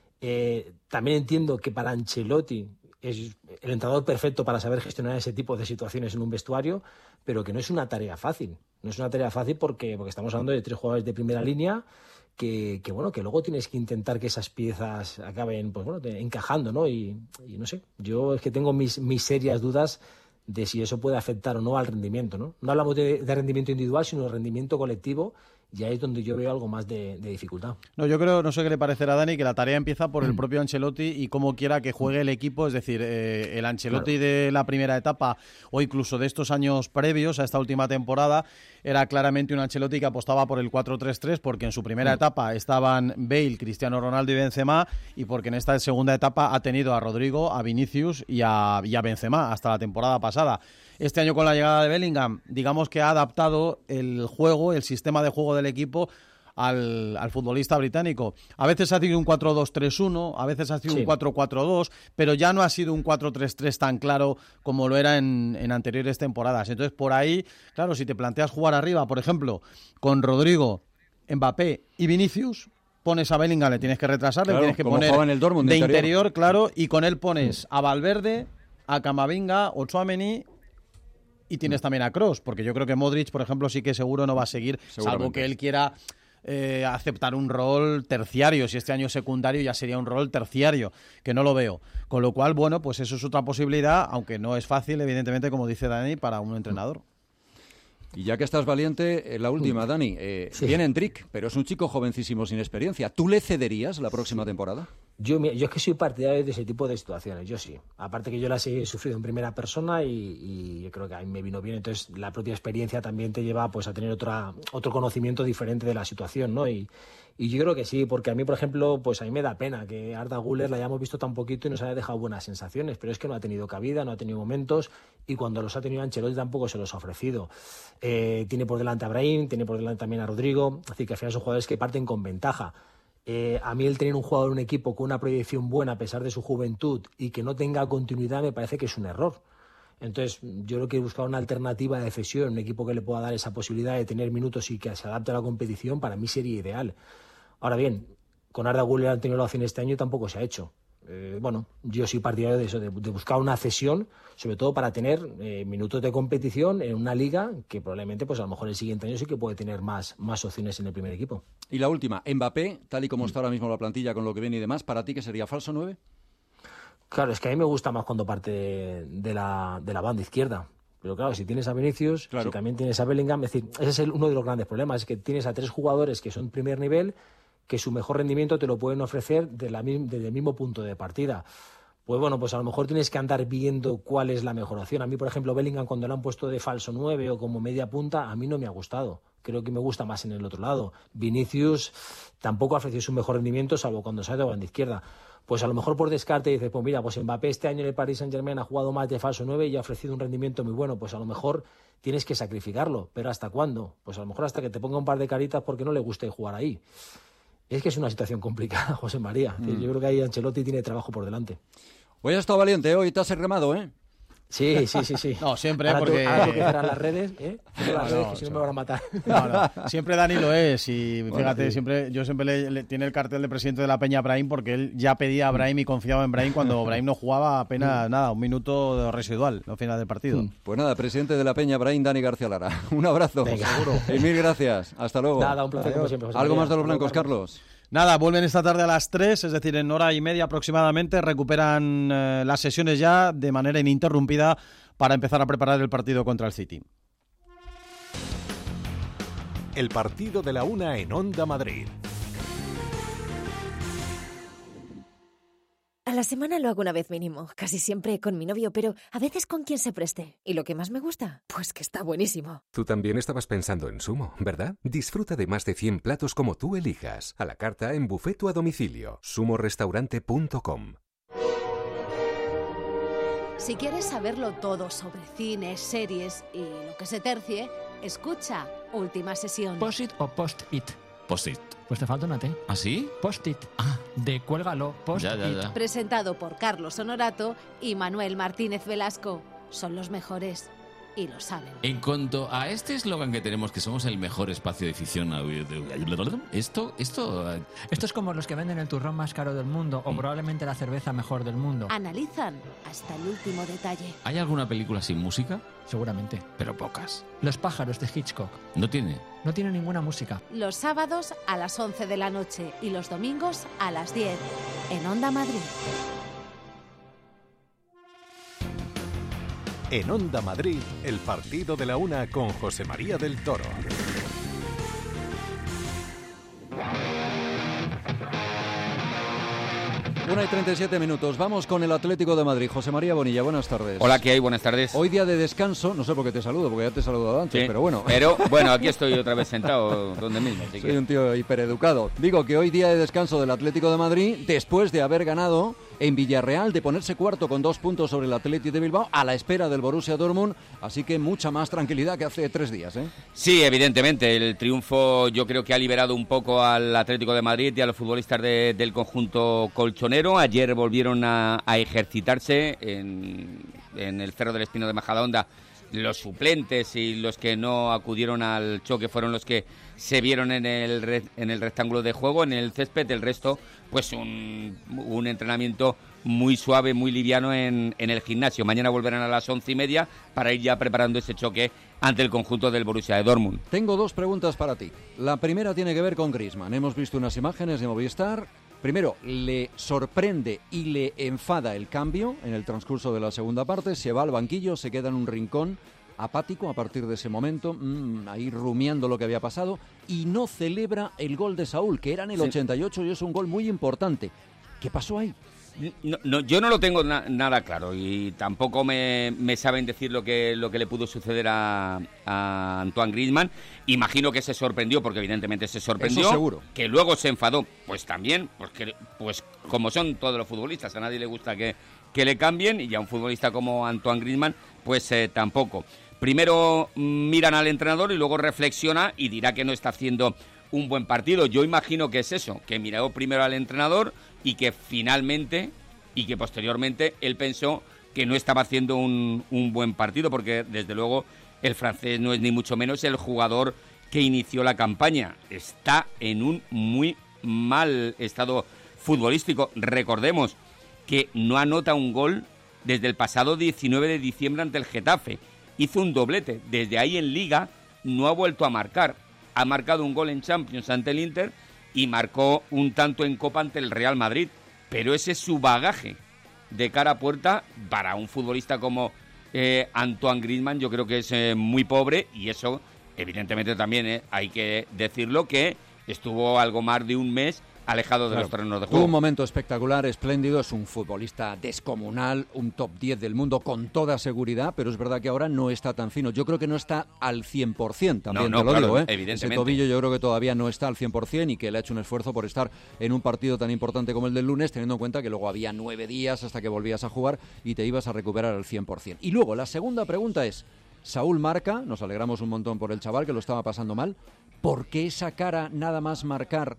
eh, también entiendo que para Ancelotti es el entrenador perfecto para saber gestionar ese tipo de situaciones en un vestuario, pero que no es una tarea fácil. No es una tarea fácil porque, porque estamos hablando de tres jugadores de primera línea que, que bueno, que luego tienes que intentar que esas piezas acaben, pues bueno, encajando, ¿no? Y, y no sé, yo es que tengo mis, mis serias dudas de si eso puede afectar o no al rendimiento, ¿no? No hablamos de, de rendimiento individual, sino de rendimiento colectivo, y ahí es donde yo veo algo más de, de dificultad. No, yo creo, no sé qué le parecerá a Dani, que la tarea empieza por el propio Ancelotti y cómo quiera que juegue el equipo. Es decir, eh, el Ancelotti claro. de la primera etapa o incluso de estos años previos a esta última temporada era claramente un Ancelotti que apostaba por el cuatro tres tres, porque en su primera mm. etapa estaban Bale, Cristiano Ronaldo y Benzema, y porque en esta segunda etapa ha tenido a Rodrigo, a Vinicius y a, y a Benzema hasta la temporada pasada. Este año, con la llegada de Bellingham, digamos que ha adaptado el juego, el sistema de juego del equipo al, al futbolista británico. A veces ha sido un cuatro dos tres uno, a veces ha sido sí. un cuatro cuatro dos, pero ya no ha sido un cuatro tres tres tan claro como lo era en, en anteriores temporadas. Entonces, por ahí, claro, si te planteas jugar arriba, por ejemplo, con Rodrigo, Mbappé y Vinicius, pones a Bellingham, le tienes que retrasar, claro, le tienes que poner en el Dortmund de interior. interior, claro, y con él pones a Valverde, a Camavinga, o Tchouaméni, y tienes también a Kroos, porque yo creo que Modric, por ejemplo, sí que seguro no va a seguir, salvo que él quiera eh, aceptar un rol terciario. Si este año es secundario, ya sería un rol terciario, que no lo veo. Con lo cual, bueno, pues eso es otra posibilidad, aunque no es fácil, evidentemente, como dice Dani, para un entrenador. Y ya que estás valiente, la última, Dani. Eh, sí. Viene Endrick, pero es un chico jovencísimo sin experiencia. ¿Tú le cederías la próxima temporada? Yo, yo es que soy partidario de ese tipo de situaciones, yo sí. Aparte que yo las he sufrido en primera persona y, y yo creo que a mí me vino bien. Entonces la propia experiencia también te lleva pues a tener otra, otro conocimiento diferente de la situación, ¿no? Y, y yo creo que sí, porque a mí, por ejemplo, pues a mí me da pena que Arda Güler la hayamos visto tan poquito y nos haya dejado buenas sensaciones, pero es que no ha tenido cabida, no ha tenido momentos, y cuando los ha tenido Ancelotti tampoco se los ha ofrecido. Eh, tiene por delante a Brahim, tiene por delante también a Rodrigo, es decir, que al final son jugadores que parten con ventaja. Eh, a mí el tener un jugador en un equipo con una proyección buena a pesar de su juventud y que no tenga continuidad me parece que es un error. Entonces yo creo que buscar una alternativa de cesión, un equipo que le pueda dar esa posibilidad de tener minutos y que se adapte a la competición, para mí sería ideal. Ahora bien, con Arda Güler han tenido la opción este año y tampoco se ha hecho. Eh, bueno, yo soy partidario de eso, de, de buscar una cesión, sobre todo para tener eh, minutos de competición en una liga que probablemente, pues a lo mejor el siguiente año sí que puede tener más, más opciones en el primer equipo. Y la última, Mbappé, tal y como está ahora mismo la plantilla con lo que viene y demás, ¿para ti qué sería falso nueve? Claro, es que a mí me gusta más cuando parte de la, de la banda izquierda. Pero claro, si tienes a Vinicius, claro. si también tienes a Bellingham, es decir, ese es el, uno de los grandes problemas, es que tienes a tres jugadores que son primer nivel, que su mejor rendimiento te lo pueden ofrecer de la, desde el mismo punto de partida. Pues bueno, pues a lo mejor tienes que andar viendo cuál es la mejor opción. A mí, por ejemplo, Bellingham, cuando lo han puesto de falso nueve o como media punta, a mí no me ha gustado. Creo que me gusta más en el otro lado. Vinicius tampoco ha ofrecido su mejor rendimiento, salvo cuando sale de banda izquierda. Pues a lo mejor por descarte dices, pues mira, pues Mbappé este año en el Paris Saint-Germain ha jugado más de falso nueve y ha ofrecido un rendimiento muy bueno, pues a lo mejor tienes que sacrificarlo, pero ¿hasta cuándo? Pues a lo mejor hasta que te ponga un par de caritas porque no le guste jugar ahí. Es que es una situación complicada, José María. Mm. Yo creo que ahí Ancelotti tiene trabajo por delante. Hoy has estado valiente, hoy te has remado, ¿eh? Sí, sí, sí, sí. No, siempre, ahora porque... Tú, ahora tengo que cerrar las redes, ¿eh? No, las redes, no, que si no me van a matar. No, no. Siempre Dani lo es y fíjate, bueno, sí. siempre yo siempre le, le tiene el cartel de presidente de la Peña a Brahim porque él ya pedía a Brahim y confiaba en Brahim cuando Brahim no jugaba apenas nada, un minuto residual al final del partido. Pues nada, presidente de la Peña Brahim, Dani García Lara. Un abrazo. Venga. Seguro. Y mil gracias. Hasta luego. Nada, un placer como siempre, José ¿Algo María. más de los blancos, Carlos? Nada, vuelven esta tarde a las tres, es decir, en hora y media aproximadamente, recuperan eh, las sesiones ya de manera ininterrumpida para empezar a preparar el partido contra el City. El partido de la una en Onda Madrid. A la semana lo hago una vez mínimo, casi siempre con mi novio, pero a veces con quien se preste. ¿Y lo que más me gusta? Pues que está buenísimo. Tú también estabas pensando en Sumo, ¿verdad? Disfruta de más de cien platos como tú elijas, a la carta, en buffet o a domicilio. sumo restaurante punto com. Si quieres saberlo todo sobre cine, series y lo que se tercie, escucha Última Sesión. ¿Post-it o post-it? Post-it. Pues te falta una T. ¿Ah, sí? Post-it. Ah. De cuélgalo, post-it. Ya, ya, ya. Presentado por Carlos Honorato y Manuel Martínez Velasco. Son los mejores y lo saben. En cuanto a este eslogan que tenemos, que somos el mejor espacio de ficción, esto, esto... Esto es como los que venden el turrón más caro del mundo o probablemente la cerveza mejor del mundo. Analizan hasta el último detalle. ¿Hay alguna película sin música? Seguramente. Pero pocas. Los pájaros de Hitchcock. ¿No tiene? No tiene ninguna música. Los sábados a las once de la noche y los domingos a las diez en Onda Madrid. En Onda Madrid, el partido de la una con José María del Toro. una y treinta y siete minutos. Vamos con el Atlético de Madrid. José María Bonilla, buenas tardes. Hola, ¿qué hay? Buenas tardes. Hoy día de descanso, no sé por qué te saludo, porque ya te he saludado antes, sí, pero bueno. Pero bueno, aquí estoy otra vez sentado donde mismo. Así Soy que... un tío hipereducado. Digo que hoy día de descanso del Atlético de Madrid, después de haber ganado en Villarreal, de ponerse cuarto con dos puntos sobre el Athletic de Bilbao, a la espera del Borussia Dortmund, así que mucha más tranquilidad que hace tres días, ¿eh? Sí, evidentemente, el triunfo yo creo que ha liberado un poco al Atlético de Madrid y a los futbolistas de, del conjunto colchonero. Ayer volvieron a, a ejercitarse en, en el Cerro del Espino de Majadahonda. Los suplentes y los que no acudieron al choque fueron los que se vieron en el, re, en el rectángulo de juego, en el césped. El resto, pues un, un entrenamiento muy suave, muy liviano en, en el gimnasio. Mañana volverán a las once y media para ir ya preparando ese choque ante el conjunto del Borussia de Dortmund. Tengo dos preguntas para ti. La primera tiene que ver con Griezmann. Hemos visto unas imágenes de Movistar. Primero, le sorprende y le enfada el cambio en el transcurso de la segunda parte. Se va al banquillo, se queda en un rincón apático a partir de ese momento, mmm, ahí rumiando lo que había pasado, y no celebra el gol de Saúl, que era en el sí. ochenta y ocho y es un gol muy importante. ¿Qué pasó ahí? No, no, yo no lo tengo na- nada claro y tampoco me, me saben decir lo que, lo que le pudo suceder a, a Antoine Griezmann. Imagino que se sorprendió, porque evidentemente se sorprendió. Eso seguro. Que luego se enfadó, pues también, pues, que, pues como son todos los futbolistas, a nadie le gusta que, que le cambien, y a un futbolista como Antoine Griezmann, pues eh, tampoco. Primero miran al entrenador y luego reflexiona y dirá que no está haciendo un buen partido. Yo imagino que es eso, que miró primero al entrenador y que finalmente, y que posteriormente él pensó que no estaba haciendo un, un buen partido, porque desde luego el francés no es ni mucho menos el jugador que inició la campaña. Está en un muy mal estado futbolístico. Recordemos que no anota un gol desde el pasado diecinueve de diciembre ante el Getafe. Hizo un doblete. Desde ahí en Liga no ha vuelto a marcar. Ha marcado un gol en Champions ante el Inter y marcó un tanto en Copa ante el Real Madrid. Pero ese es su bagaje de cara a puerta para un futbolista como eh, Antoine Griezmann. Yo creo que es eh, muy pobre, y eso evidentemente también eh, hay que decirlo, que estuvo algo más de un mes alejado de claro. los terrenos de juego. Un momento espectacular, espléndido, es un futbolista descomunal, un top diez del mundo con toda seguridad, pero es verdad que ahora no está tan fino. Yo creo que no está al cien por ciento, también no, no, te lo claro, digo, ¿eh? Evidentemente. Ese tobillo yo creo que todavía no está al cien por ciento y que le ha hecho un esfuerzo por estar en un partido tan importante como el del lunes, teniendo en cuenta que luego había nueve días hasta que volvías a jugar y te ibas a recuperar al cien por ciento. Y luego, la segunda pregunta es, Saúl marca, nos alegramos un montón por el chaval que lo estaba pasando mal, ¿por qué esa cara nada más marcar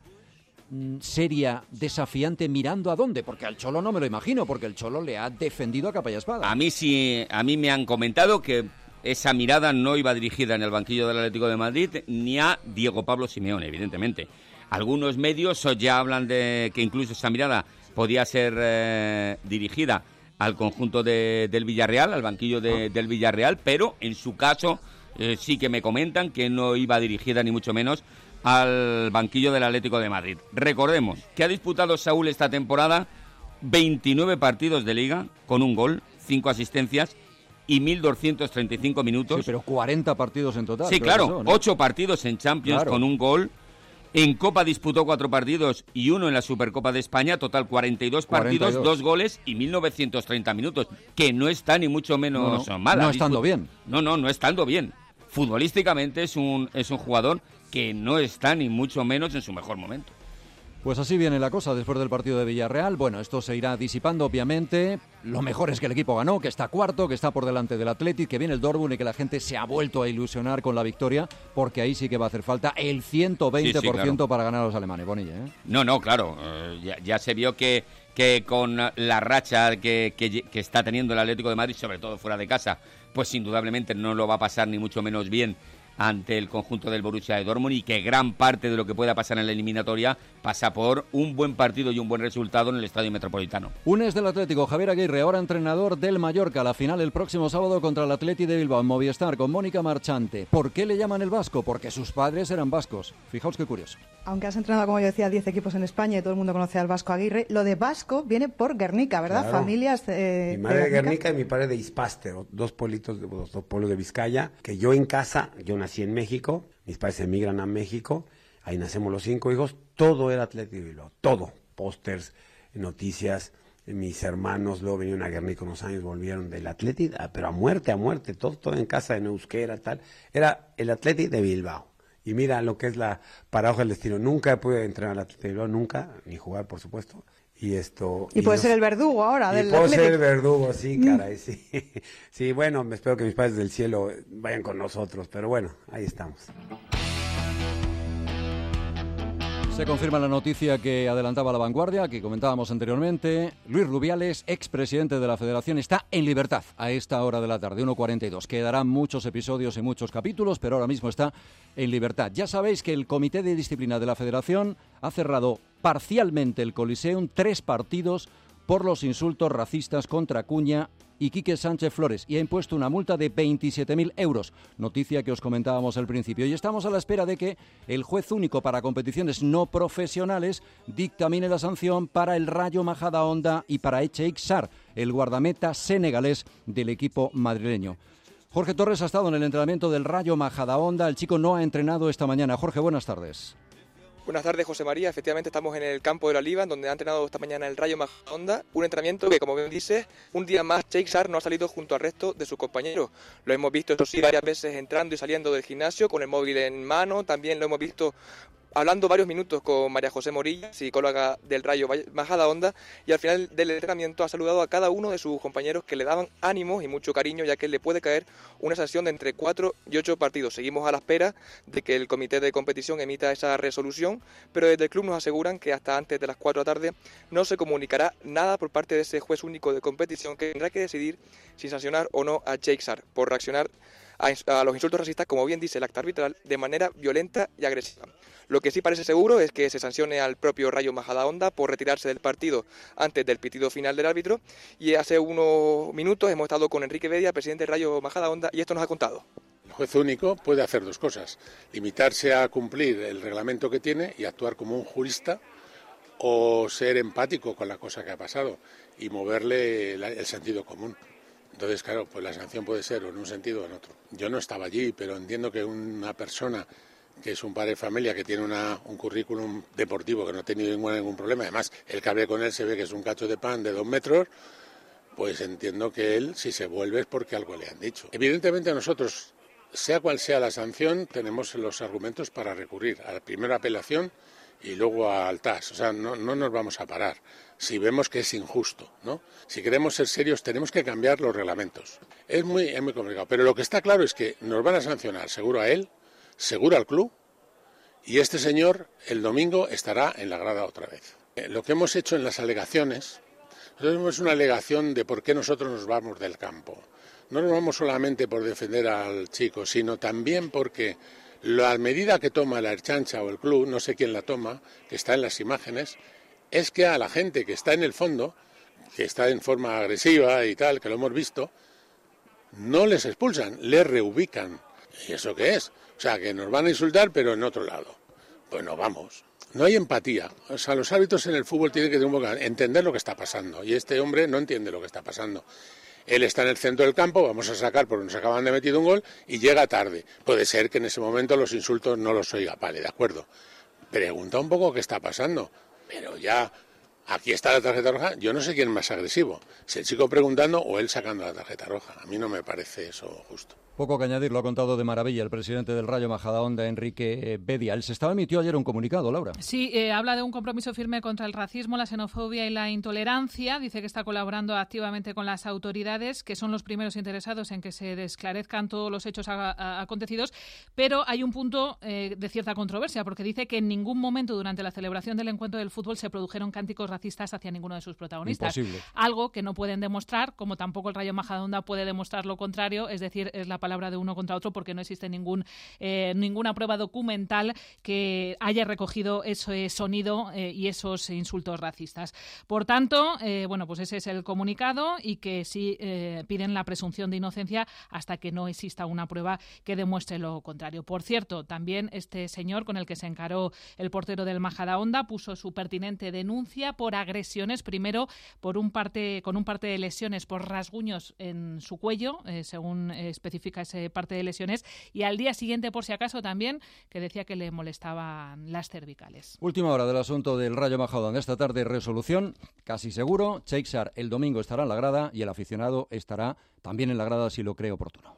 seria, desafiante, mirando a dónde? Porque al Cholo no me lo imagino, porque el Cholo le ha defendido a capa y espada. A mí sí, a mí me han comentado que esa mirada no iba dirigida en el banquillo del Atlético de Madrid ni a Diego Pablo Simeone, evidentemente. Algunos medios ya hablan de que incluso esa mirada podía ser eh, dirigida al conjunto de, del Villarreal, al banquillo de, del Villarreal, pero en su caso eh, sí que me comentan que no iba dirigida ni mucho menos al banquillo del Atlético de Madrid. Recordemos que ha disputado Saúl esta temporada veintinueve partidos de Liga con un gol, cinco asistencias y mil doscientos treinta y cinco minutos. Sí, pero cuarenta partidos en total. Sí, claro, eso, ¿no? ocho partidos en Champions claro. con un gol. En Copa disputó cuatro partidos y uno en la Supercopa de España, total cuarenta y dos partidos, cuarenta y dos. Dos goles y mil novecientos treinta minutos, que no está ni mucho menos no, no, mal. No estando Disput- bien. No, no, no estando bien. Futbolísticamente es un, es un jugador que no está ni mucho menos en su mejor momento. Pues así viene la cosa después del partido de Villarreal. Bueno, esto se irá disipando, obviamente. Lo mejor es que el equipo ganó, que está cuarto, que está por delante del Athletic, que viene el Dortmund y que la gente se ha vuelto a ilusionar con la victoria, porque ahí sí que va a hacer falta el ciento veinte por ciento sí, sí, claro. para ganar a los alemanes. Bonilla, ¿eh? No, no, claro. Eh, ya, ya se vio que, que con la racha que, que, que está teniendo el Atlético de Madrid, sobre todo fuera de casa, pues indudablemente no lo va a pasar ni mucho menos bien ante el conjunto del Borussia de Dortmund, y que gran parte de lo que pueda pasar en la eliminatoria pasa por un buen partido y un buen resultado en el Estadio Metropolitano. Unes del Atlético, Javier Aguirre, ahora entrenador del Mallorca, la final el próximo sábado contra el Athletic de Bilbao en Movistar con Mónica Marchante. ¿Por qué le llaman el vasco? Porque sus padres eran vascos. Fijaos qué curioso. Aunque has entrenado, como yo decía, diez equipos en España y todo el mundo conoce al Vasco Aguirre, lo de vasco viene por Guernica, ¿verdad? Claro. Familias eh, mi madre de Guernica. Guernica y mi padre de Ispaste, dos pueblitos, dos, dos pueblos de Vizcaya, que yo en casa, yo nací en México, mis padres emigran a México, ahí nacemos los cinco hijos, todo era Atlético de Bilbao, todo, pósters, noticias, mis hermanos, luego vinieron a Guernica unos años, volvieron del Atlético, pero a muerte, a muerte, todo, todo en casa, en euskera, tal, era el Atlético de Bilbao. Y mira lo que es la paradoja del destino. Nunca he podido entrenar al Atlético de Bilbao, nunca, ni jugar, por supuesto. Y esto... Y, y puede no, ser el verdugo ahora y del puedo Atlético. ser el verdugo, sí, caray, sí. Sí, bueno, espero que mis padres del cielo vayan con nosotros, pero bueno, ahí estamos. Se confirma la noticia que adelantaba La Vanguardia, que comentábamos anteriormente. Luis Rubiales, expresidente de la Federación, está en libertad a esta hora de la tarde, uno cuarenta y dos. Quedarán muchos episodios y muchos capítulos, pero ahora mismo está en libertad. Ya sabéis que el Comité de Disciplina de la Federación ha cerrado parcialmente el Coliseum, tres partidos por los insultos racistas contra Acuña y Quique Sánchez Flores, y ha impuesto una multa de veintisiete mil euros, noticia que os comentábamos al principio. Y estamos a la espera de que el juez único para competiciones no profesionales dictamine la sanción para el Rayo Majadahonda y para Echeik Sarr, el guardameta senegalés del equipo madrileño. Jorge Torres ha estado en el entrenamiento del Rayo Majadahonda, el chico no ha entrenado esta mañana. Jorge, buenas tardes. Buenas tardes, José María. Efectivamente estamos en el campo de la Oliva, donde ha entrenado esta mañana el Rayo Majadahonda, un entrenamiento que, como bien dices, un día más Echeik Sarr no ha salido junto al resto de sus compañeros. Lo hemos visto, eso sí, varias veces entrando y saliendo del gimnasio con el móvil en mano. También lo hemos visto hablando varios minutos con María José Morilla, psicóloga del Rayo Majadahonda, y al final del entrenamiento ha saludado a cada uno de sus compañeros que le daban ánimos y mucho cariño, ya que le puede caer una sanción de entre cuatro y ocho partidos. Seguimos a la espera de que el comité de competición emita esa resolución, pero desde el club nos aseguran que hasta antes de las cuatro de la tarde no se comunicará nada por parte de ese juez único de competición, que tendrá que decidir si sancionar o no a Echeik Sarr por reaccionar a, a los insultos racistas, como bien dice el acta arbitral, de manera violenta y agresiva. Lo que sí parece seguro es que se sancione al propio Rayo Majadahonda por retirarse del partido antes del pitido final del árbitro, y hace unos minutos hemos estado con Enrique Bedia, presidente del Rayo Majadahonda, y esto nos ha contado. El juez único puede hacer dos cosas: limitarse a cumplir el reglamento que tiene y actuar como un jurista, o ser empático con la cosa que ha pasado y moverle el sentido común. Entonces, claro, pues la sanción puede ser o en un sentido o en otro. Yo no estaba allí, pero entiendo que una persona que es un padre de familia, que tiene una, un currículum deportivo, que no ha tenido ningún, ningún problema, además el que hablé con él se ve que es un cacho de pan de dos metros, pues entiendo que él, si se vuelve, es porque algo le han dicho. Evidentemente nosotros, sea cual sea la sanción, tenemos los argumentos para recurrir a la primera apelación y luego al T A S. O sea, no, no nos vamos a parar si vemos que es injusto, ¿no? Si queremos ser serios, tenemos que cambiar los reglamentos. Es muy, es muy complicado, pero lo que está claro es que nos van a sancionar seguro a él, seguro al club, y este señor el domingo estará en la grada otra vez. Eh, lo que hemos hecho en las alegaciones, nosotros es una alegación de por qué nosotros nos vamos del campo. No nos vamos solamente por defender al chico, sino también porque la medida que toma la Ertzaintza o el club, no sé quién la toma, que está en las imágenes, es que a la gente que está en el fondo, que está en forma agresiva y tal, que lo hemos visto, no les expulsan, les reubican. ¿Y eso qué es? O sea, que nos van a insultar, pero en otro lado. Pues no vamos. No hay empatía. O sea, los árbitros en el fútbol tienen que entender lo que está pasando. Y este hombre no entiende lo que está pasando. Él está en el centro del campo, vamos a sacar porque nos acaban de meter un gol y llega tarde. Puede ser que en ese momento los insultos no los oiga. Vale, de acuerdo. Pregunta un poco qué está pasando. Pero ya, aquí está la tarjeta roja. Yo no sé quién es más agresivo. Si el chico preguntando o él sacando la tarjeta roja. A mí no me parece eso justo. Poco que añadir, lo ha contado de maravilla el presidente del Rayo Majadahonda, Enrique Bedia. El Sestao emitió ayer un comunicado, Laura. Sí, eh, habla de un compromiso firme contra el racismo, la xenofobia y la intolerancia. Dice que está colaborando activamente con las autoridades, que son los primeros interesados en que se esclarezcan todos los hechos a, a, acontecidos. Pero hay un punto eh, de cierta controversia, porque dice que en ningún momento durante la celebración del encuentro del fútbol se produjeron cánticos racistas hacia ninguno de sus protagonistas. Imposible. Algo que no pueden demostrar, como tampoco el Rayo Majadahonda puede demostrar lo contrario, es decir, es la palabra de uno contra otro, porque no existe ningún eh, ninguna prueba documental que haya recogido ese sonido eh, y esos insultos racistas. Por tanto, eh, bueno, pues ese es el comunicado, y que sí eh, piden la presunción de inocencia hasta que no exista una prueba que demuestre lo contrario. Por cierto, también este señor con el que se encaró el portero del Majadahonda puso su pertinente denuncia por agresiones, primero por un parte con un parte de lesiones por rasguños en su cuello, eh, según eh, especifica ese parte de lesiones, y al día siguiente, por si acaso, también, que decía que le molestaban las cervicales. Última hora del asunto del Rayo Majadahonda. Esta tarde resolución, casi seguro. Sheikh Sarr el domingo estará en la grada y el aficionado estará también en la grada si lo cree oportuno.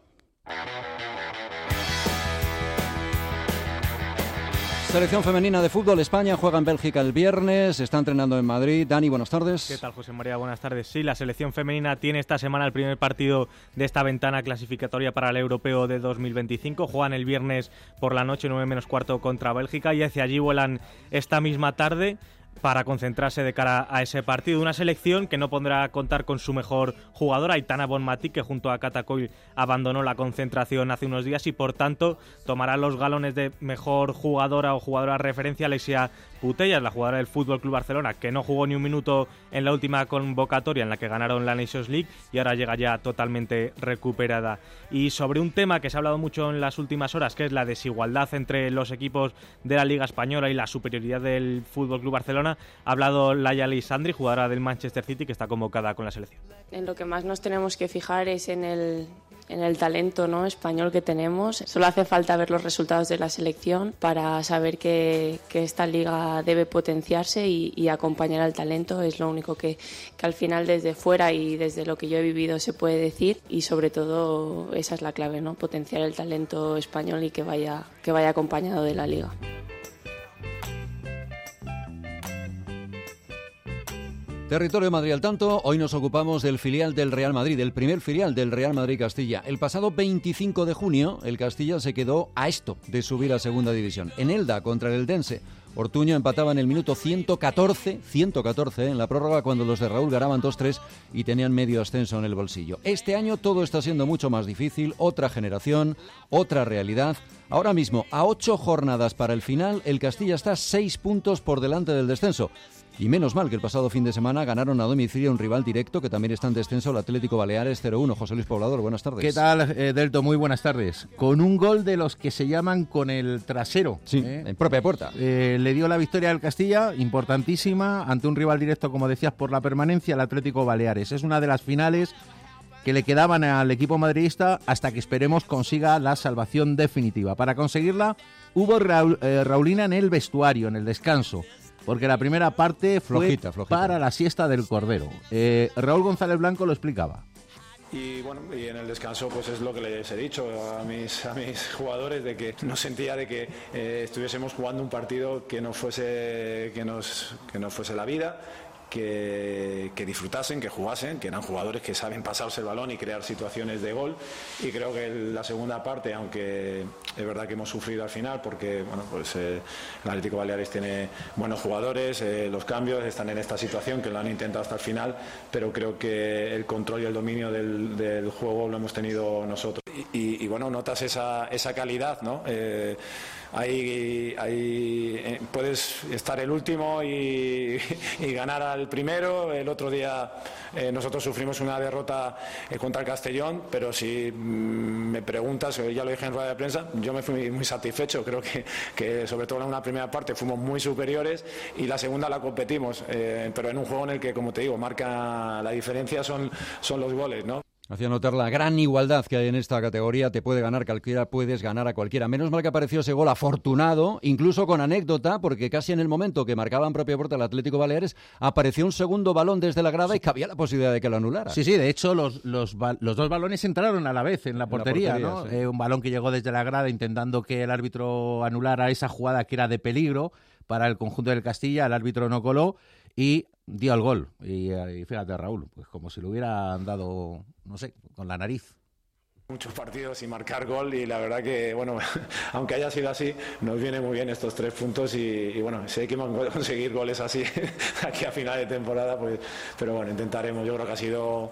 Selección femenina de fútbol. España juega en Bélgica el viernes, está entrenando en Madrid. Dani, buenas tardes. ¿Qué tal, José María? Buenas tardes. Sí, la selección femenina tiene esta semana el primer partido de esta ventana clasificatoria para el Europeo de dos mil veinticinco. Juegan el viernes por la noche, nueve menos cuarto, contra Bélgica, y hacia allí vuelan esta misma tarde para concentrarse de cara a ese partido. Una selección que no podrá contar con su mejor jugadora, Aitana Bonmatí, que junto a Cata Coll abandonó la concentración hace unos días, y por tanto tomará los galones de mejor jugadora o jugadora de referencia Alexia Putellas, la jugadora del Fútbol Club Barcelona, que no jugó ni un minuto en la última convocatoria en la que ganaron la Nations League y ahora llega ya totalmente recuperada. Y sobre un tema que se ha hablado mucho en las últimas horas, que es la desigualdad entre los equipos de la Liga Española y la superioridad del Fútbol Club Barcelona, ha hablado Laia Lisandri, jugadora del Manchester City, que está convocada con la selección. En lo que más nos tenemos que fijar es en el, en el talento, ¿no?, español que tenemos. Solo hace falta ver los resultados de la selección para saber que, que esta liga debe potenciarse y, y acompañar al talento. Es lo único que, que al final desde fuera y desde lo que yo he vivido se puede decir, y sobre todo esa es la clave, ¿no?, potenciar el talento español y que vaya, que vaya acompañado de la liga. Territorio Madrid al tanto, hoy nos ocupamos del filial del Real Madrid, el primer filial del Real Madrid Castilla. El pasado veinticinco de junio, el Castilla se quedó a esto de subir a Segunda División. En Elda, contra el Eldense, Ortuño empataba en el minuto ciento catorce, ciento catorce en la prórroga, cuando los de Raúl ganaban dos tres y tenían medio ascenso en el bolsillo. Este año todo está siendo mucho más difícil, otra generación, otra realidad. Ahora mismo, a ocho jornadas para el final, el Castilla está seis puntos por delante del descenso. Y menos mal que el pasado fin de semana ganaron a domicilio un rival directo que también está en descenso, el Atlético Baleares cero uno. José Luis Poblador, buenas tardes. ¿Qué tal, eh, Delto? Muy buenas tardes. Con un gol de los que se llaman con el trasero. Sí, ¿eh? en propia puerta. Eh, le dio la victoria al Castilla, importantísima, ante un rival directo, como decías, por la permanencia, el Atlético Baleares. Es una de las finales que le quedaban al equipo madridista hasta que esperemos consiga la salvación definitiva. Para conseguirla, hubo Raul, eh, Raulina en el vestuario, en el descanso, porque la primera parte fue flojita, flojita. para la siesta del Cordero. Eh, Raúl González Blanco lo explicaba. Y bueno, y en el descanso pues es lo que les he dicho a mis, a mis jugadores, de que no sentía de que eh, estuviésemos jugando un partido que no fuese, que nos, que no fuese la vida. Que, que disfrutasen, que jugasen, que eran jugadores que saben pasarse el balón y crear situaciones de gol, y creo que la segunda parte, aunque es verdad que hemos sufrido al final porque bueno, pues eh, el Atlético Baleares tiene buenos jugadores, eh, los cambios están en esta situación que lo han intentado hasta el final, pero creo que el control y el dominio del, del juego lo hemos tenido nosotros y, y, y bueno, notas esa, esa calidad, ¿no? Eh, Ahí, ahí eh, puedes estar el último y, y ganar al primero. El otro día eh, nosotros sufrimos una derrota eh, contra el Castellón, pero si mm, me preguntas, ya lo dije en rueda de prensa, yo me fui muy satisfecho. Creo que, que sobre todo en una primera parte fuimos muy superiores y la segunda la competimos, eh, pero en un juego en el que, como te digo, marca la diferencia son, son los goles, ¿no? Hacía notar la gran igualdad que hay en esta categoría. Te puede ganar cualquiera, puedes ganar a cualquiera. Menos mal que apareció ese gol afortunado, incluso con anécdota, porque casi en el momento que marcaba en propia puerta el Atlético Baleares, apareció un segundo balón desde la grada y cabía la posibilidad de que lo anulara. Sí, sí, de hecho los, los, los dos balones entraron a la vez en la portería, en la portería, ¿no? Sí. Eh, un balón que llegó desde la grada intentando que el árbitro anulara esa jugada que era de peligro para el conjunto del Castilla. El árbitro no coló y dio el gol. Y, y fíjate, Raúl, pues como si lo hubieran dado, no sé, con la nariz. Muchos partidos sin marcar gol y la verdad que, bueno, aunque haya sido así, nos viene muy bien estos tres puntos y, y bueno, si hay que conseguir goles así aquí a final de temporada, pues, pero bueno, intentaremos. Yo creo que ha sido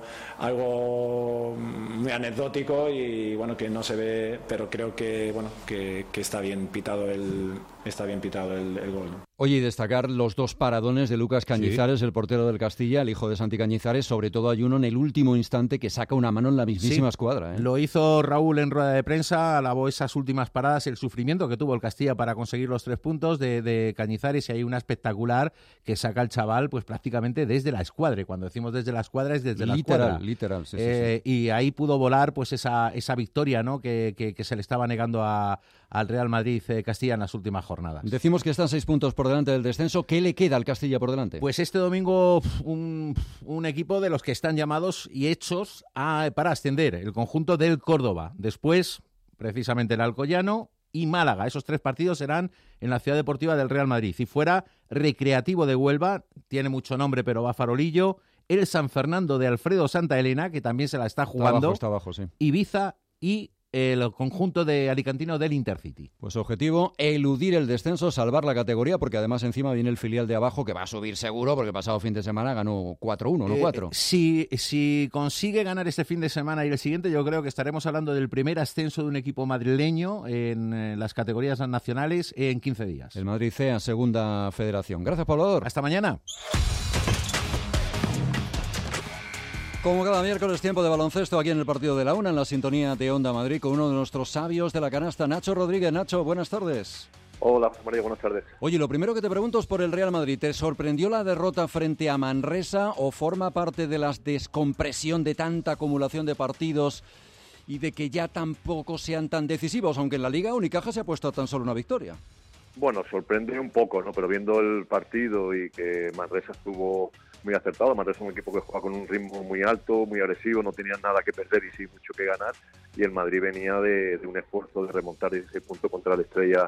algo muy anecdótico y bueno, que no se ve, pero creo que, bueno, que, que está bien pitado el, está bien pitado el, el gol, ¿no? Oye, y destacar los dos paradones de Lucas Cañizares, sí, el portero del Castilla, el hijo de Santi Cañizares. Sobre todo hay uno en el último instante que saca una mano en la mismísima sí, escuadra, ¿eh? Lo hizo Raúl en rueda de prensa, alabó esas últimas paradas, el sufrimiento que tuvo el Castilla para conseguir los tres puntos de, de Cañizares, y hay una espectacular que saca el chaval pues prácticamente desde la escuadra. Cuando decimos desde la escuadra es desde la literal, escuadra. Literal, sí, eh, sí, sí. Y ahí pudo volar pues esa, esa victoria, ¿no? que, que, que se le estaba negando a, al Real Madrid eh, Castilla en las últimas jornadas. Decimos que están seis puntos por delante del descenso. ¿Qué le queda al Castilla por delante? Pues este domingo un, un equipo de los que están llamados y hechos a, para ascender, el conjunto del Córdoba. Después, precisamente el Alcoyano y Málaga. Esos tres partidos serán en la Ciudad Deportiva del Real Madrid. Y fuera, Recreativo de Huelva, tiene mucho nombre pero va farolillo. El San Fernando de Alfredo Santa Elena, que también se la está jugando. Está abajo, está abajo, sí. Ibiza y el conjunto de alicantino del Intercity. Pues objetivo, eludir el descenso, salvar la categoría, porque además encima viene el filial de abajo que va a subir seguro, porque pasado fin de semana ganó cuatro uno, no cuatro. Eh, si, si consigue ganar este fin de semana y el siguiente, yo creo que estaremos hablando del primer ascenso de un equipo madrileño en, en las categorías nacionales en quince días. El Madrid C a Segunda Federación. Gracias, Poblador. Hasta mañana. Como cada miércoles, tiempo de baloncesto aquí en el Partido de la Una, en la sintonía de Onda Madrid, con uno de nuestros sabios de la canasta, Nacho Rodríguez. Nacho, buenas tardes. Hola, María, buenas tardes. Oye, lo primero que te pregunto es por el Real Madrid. ¿Te sorprendió la derrota frente a Manresa o forma parte de la descompresión de tanta acumulación de partidos y de que ya tampoco sean tan decisivos? Aunque en la Liga Unicaja se ha puesto a tan solo una victoria. Bueno, sorprende un poco, ¿no? Pero viendo el partido y que Manresa estuvo muy acertado. Manresa es un equipo que juega con un ritmo muy alto, muy agresivo, no tenía nada que perder y sí mucho que ganar. Y el Madrid venía de, de un esfuerzo de remontar dieciséis puntos contra la Estrella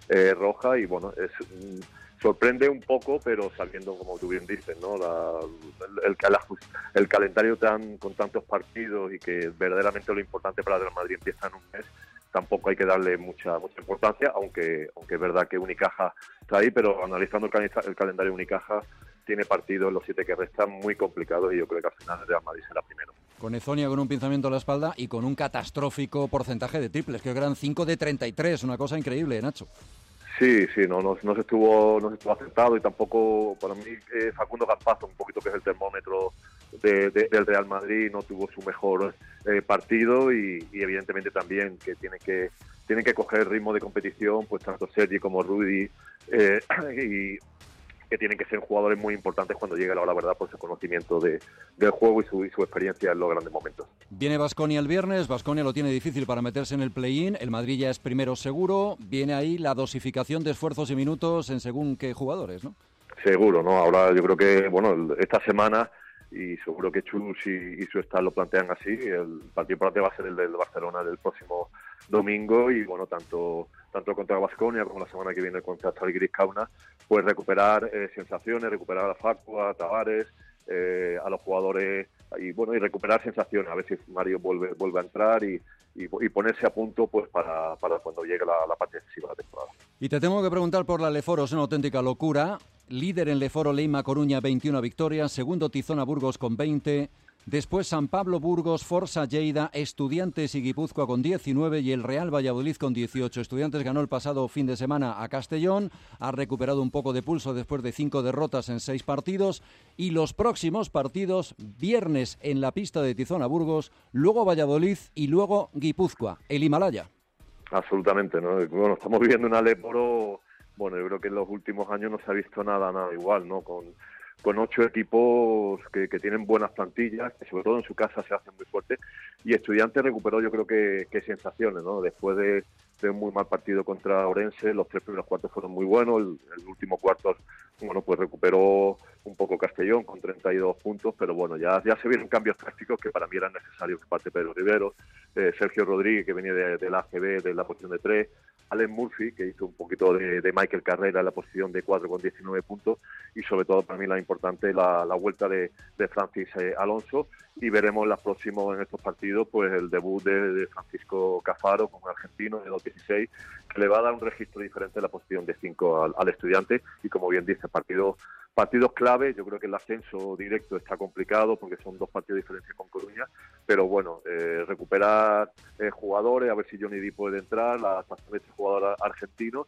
eh, roja y bueno, es mm, sorprende un poco, pero sabiendo, como tú bien dices, ¿no? La, el, el, el calendario tan con tantos partidos y que verdaderamente lo importante para el Real Madrid empieza en un mes, tampoco hay que darle mucha mucha importancia, aunque aunque es verdad que Unicaja está ahí, pero analizando el, cal el calendario Unicaja tiene partidos, los siete que restan, muy complicados y yo creo que al final el Real Madrid será primero. Con Ezonia con un pinzamiento a la espalda y con un catastrófico porcentaje de triples, creo que eran cinco de treinta y tres, una cosa increíble, Nacho. Sí, sí, no, no, no se estuvo no se estuvo acertado y tampoco, para mí, eh, Facundo Campazzo, un poquito que es el termómetro de, de, del Real Madrid, no tuvo su mejor eh, partido y, y evidentemente también que tiene que tienen que coger el ritmo de competición, pues tanto Sergi como Rudy, eh, y que tienen que ser jugadores muy importantes cuando llegue la hora, verdad, por su conocimiento de, del juego y su, y su experiencia en los grandes momentos. Viene Baskonia el viernes, Baskonia lo tiene difícil para meterse en el play-in, el Madrid ya es primero seguro, viene ahí la dosificación de esfuerzos y minutos en según qué jugadores, ¿no? Seguro, ¿no? Ahora yo creo que, bueno, esta semana, y seguro que Chus y, y su staff lo plantean así, el partido importante va a ser el del Barcelona del próximo domingo y, bueno, tanto tanto contra Baskonia como la semana que viene contra Žalgiris Kaunas, pues recuperar eh, sensaciones, recuperar a Facu, a Tavares, eh, a los jugadores y bueno y recuperar sensaciones, a ver si Mario vuelve vuelve a entrar y, y, y ponerse a punto pues para, para cuando llegue la, la parte decisiva de la temporada. Y te tengo que preguntar por la Leforo, es una auténtica locura. Líder en Leforo, Leima Coruña, veintiuna victorias, segundo Tizona Burgos con veinte, después San Pablo Burgos, Forza Lleida, Estudiantes y Guipúzcoa con diecinueve y el Real Valladolid con dieciocho. Estudiantes ganó el pasado fin de semana a Castellón, ha recuperado un poco de pulso después de cinco derrotas en seis partidos y los próximos partidos, viernes en la pista de Tizona Burgos, luego Valladolid y luego Guipúzcoa, el Himalaya. Absolutamente, ¿no? Bueno, estamos viviendo una Leforo, bueno, yo creo que en los últimos años no se ha visto nada, nada igual, ¿no? Con con ocho equipos que, que tienen buenas plantillas, que sobre todo en su casa se hacen muy fuertes, y Estudiantes recuperó yo creo que, que sensaciones, ¿no? Después de, de un muy mal partido contra Orense, los tres primeros cuartos fueron muy buenos, el, el último cuarto, bueno, pues recuperó un poco Castellón con treinta y dos puntos, pero bueno, ya, ya se vieron cambios tácticos que para mí eran necesarios por parte de Pedro Rivero, eh, Sergio Rodríguez, que venía de, de la A G B, de la posición de tres, Allen Murphy, que hizo un poquito de, de Michael Carrera en la posición de cuatro con diecinueve puntos, y sobre todo para mí la importante la, la vuelta de, de Francis eh, Alonso, y veremos en los próximos en estos partidos pues el debut de, de Francisco Cafaro como argentino de dos dieciséis, que le va a dar un registro diferente en la posición de cinco al, al Estudiante, y como bien dice, partidos partidos clave. Yo creo que el ascenso directo está complicado porque son dos partidos de diferencia con Coruña, pero bueno, eh, recuperar eh, jugadores, a ver si Johnny D puede entrar, la actuación de este jugador argentino,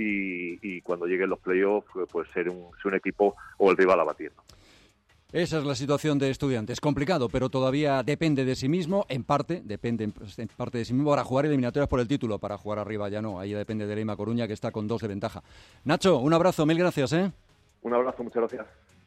y, y cuando lleguen los playoffs pues ser un, ser un equipo o el rival a batir, ¿no? Esa es la situación de Estudiantes. Complicado, pero todavía depende de sí mismo, en parte, depende en parte de sí mismo para jugar eliminatorias por el título, para jugar arriba ya no, ahí depende de Leima Coruña, que está con dos de ventaja. Nacho, un abrazo, mil gracias, ¿eh? Un abrazo, muchas gracias.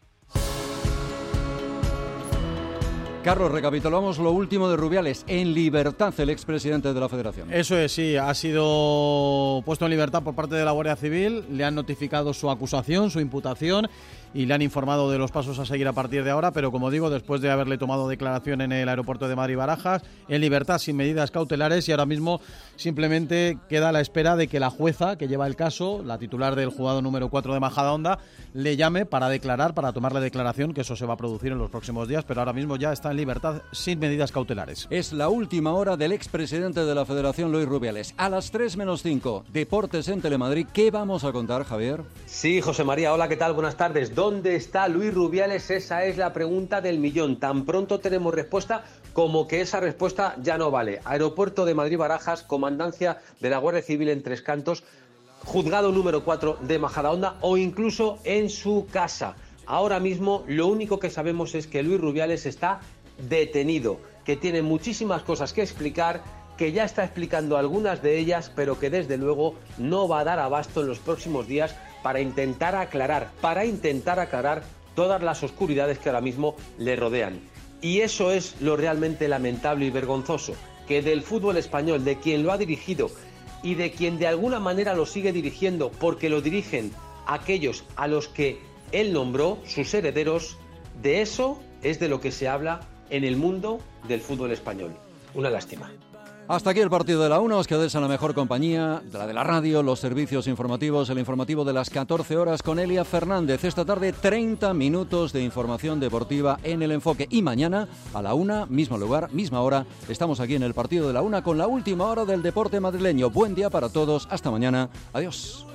Carlos, recapitulamos lo último de Rubiales. En libertad el expresidente de la Federación. Eso es, sí, ha sido puesto en libertad por parte de la Guardia Civil, le han notificado su acusación, su imputación, y le han informado de los pasos a seguir a partir de ahora, pero como digo, después de haberle tomado declaración en el aeropuerto de Madrid-Barajas, en libertad sin medidas cautelares, y ahora mismo simplemente queda a la espera de que la jueza que lleva el caso, la titular del juzgado número cuatro de Majadahonda, le llame para declarar, para tomar la declaración, que eso se va a producir en los próximos días, pero ahora mismo ya está en libertad sin medidas cautelares. Es la última hora del expresidente de la Federación, Luis Rubiales. A las tres menos cinco, Deportes en Telemadrid. ¿Qué vamos a contar, Javier? Sí, José María, hola, ¿qué tal? Buenas tardes. ¿Dónde está Luis Rubiales? Esa es la pregunta del millón. Tan pronto tenemos respuesta como que esa respuesta ya no vale. Aeropuerto de Madrid-Barajas, comandancia de la Guardia Civil en Tres Cantos, juzgado número cuatro de Majadahonda, o incluso en su casa. Ahora mismo lo único que sabemos es que Luis Rubiales está detenido, que tiene muchísimas cosas que explicar, que ya está explicando algunas de ellas, pero que desde luego no va a dar abasto en los próximos días para intentar aclarar, para intentar aclarar todas las oscuridades que ahora mismo le rodean. Y eso es lo realmente lamentable y vergonzoso, que del fútbol español, de quien lo ha dirigido y de quien de alguna manera lo sigue dirigiendo, porque lo dirigen aquellos a los que él nombró, sus herederos, de eso es de lo que se habla en el mundo del fútbol español. Una lástima. Hasta aquí el partido de la una, os quedéis en la mejor compañía, de la de la radio, los servicios informativos, el informativo de las catorce horas con Elia Fernández. Esta tarde treinta minutos de información deportiva en El Enfoque. Y mañana a la una, mismo lugar, misma hora, estamos aquí en el partido de la una con la última hora del deporte madrileño. Buen día para todos, hasta mañana, adiós.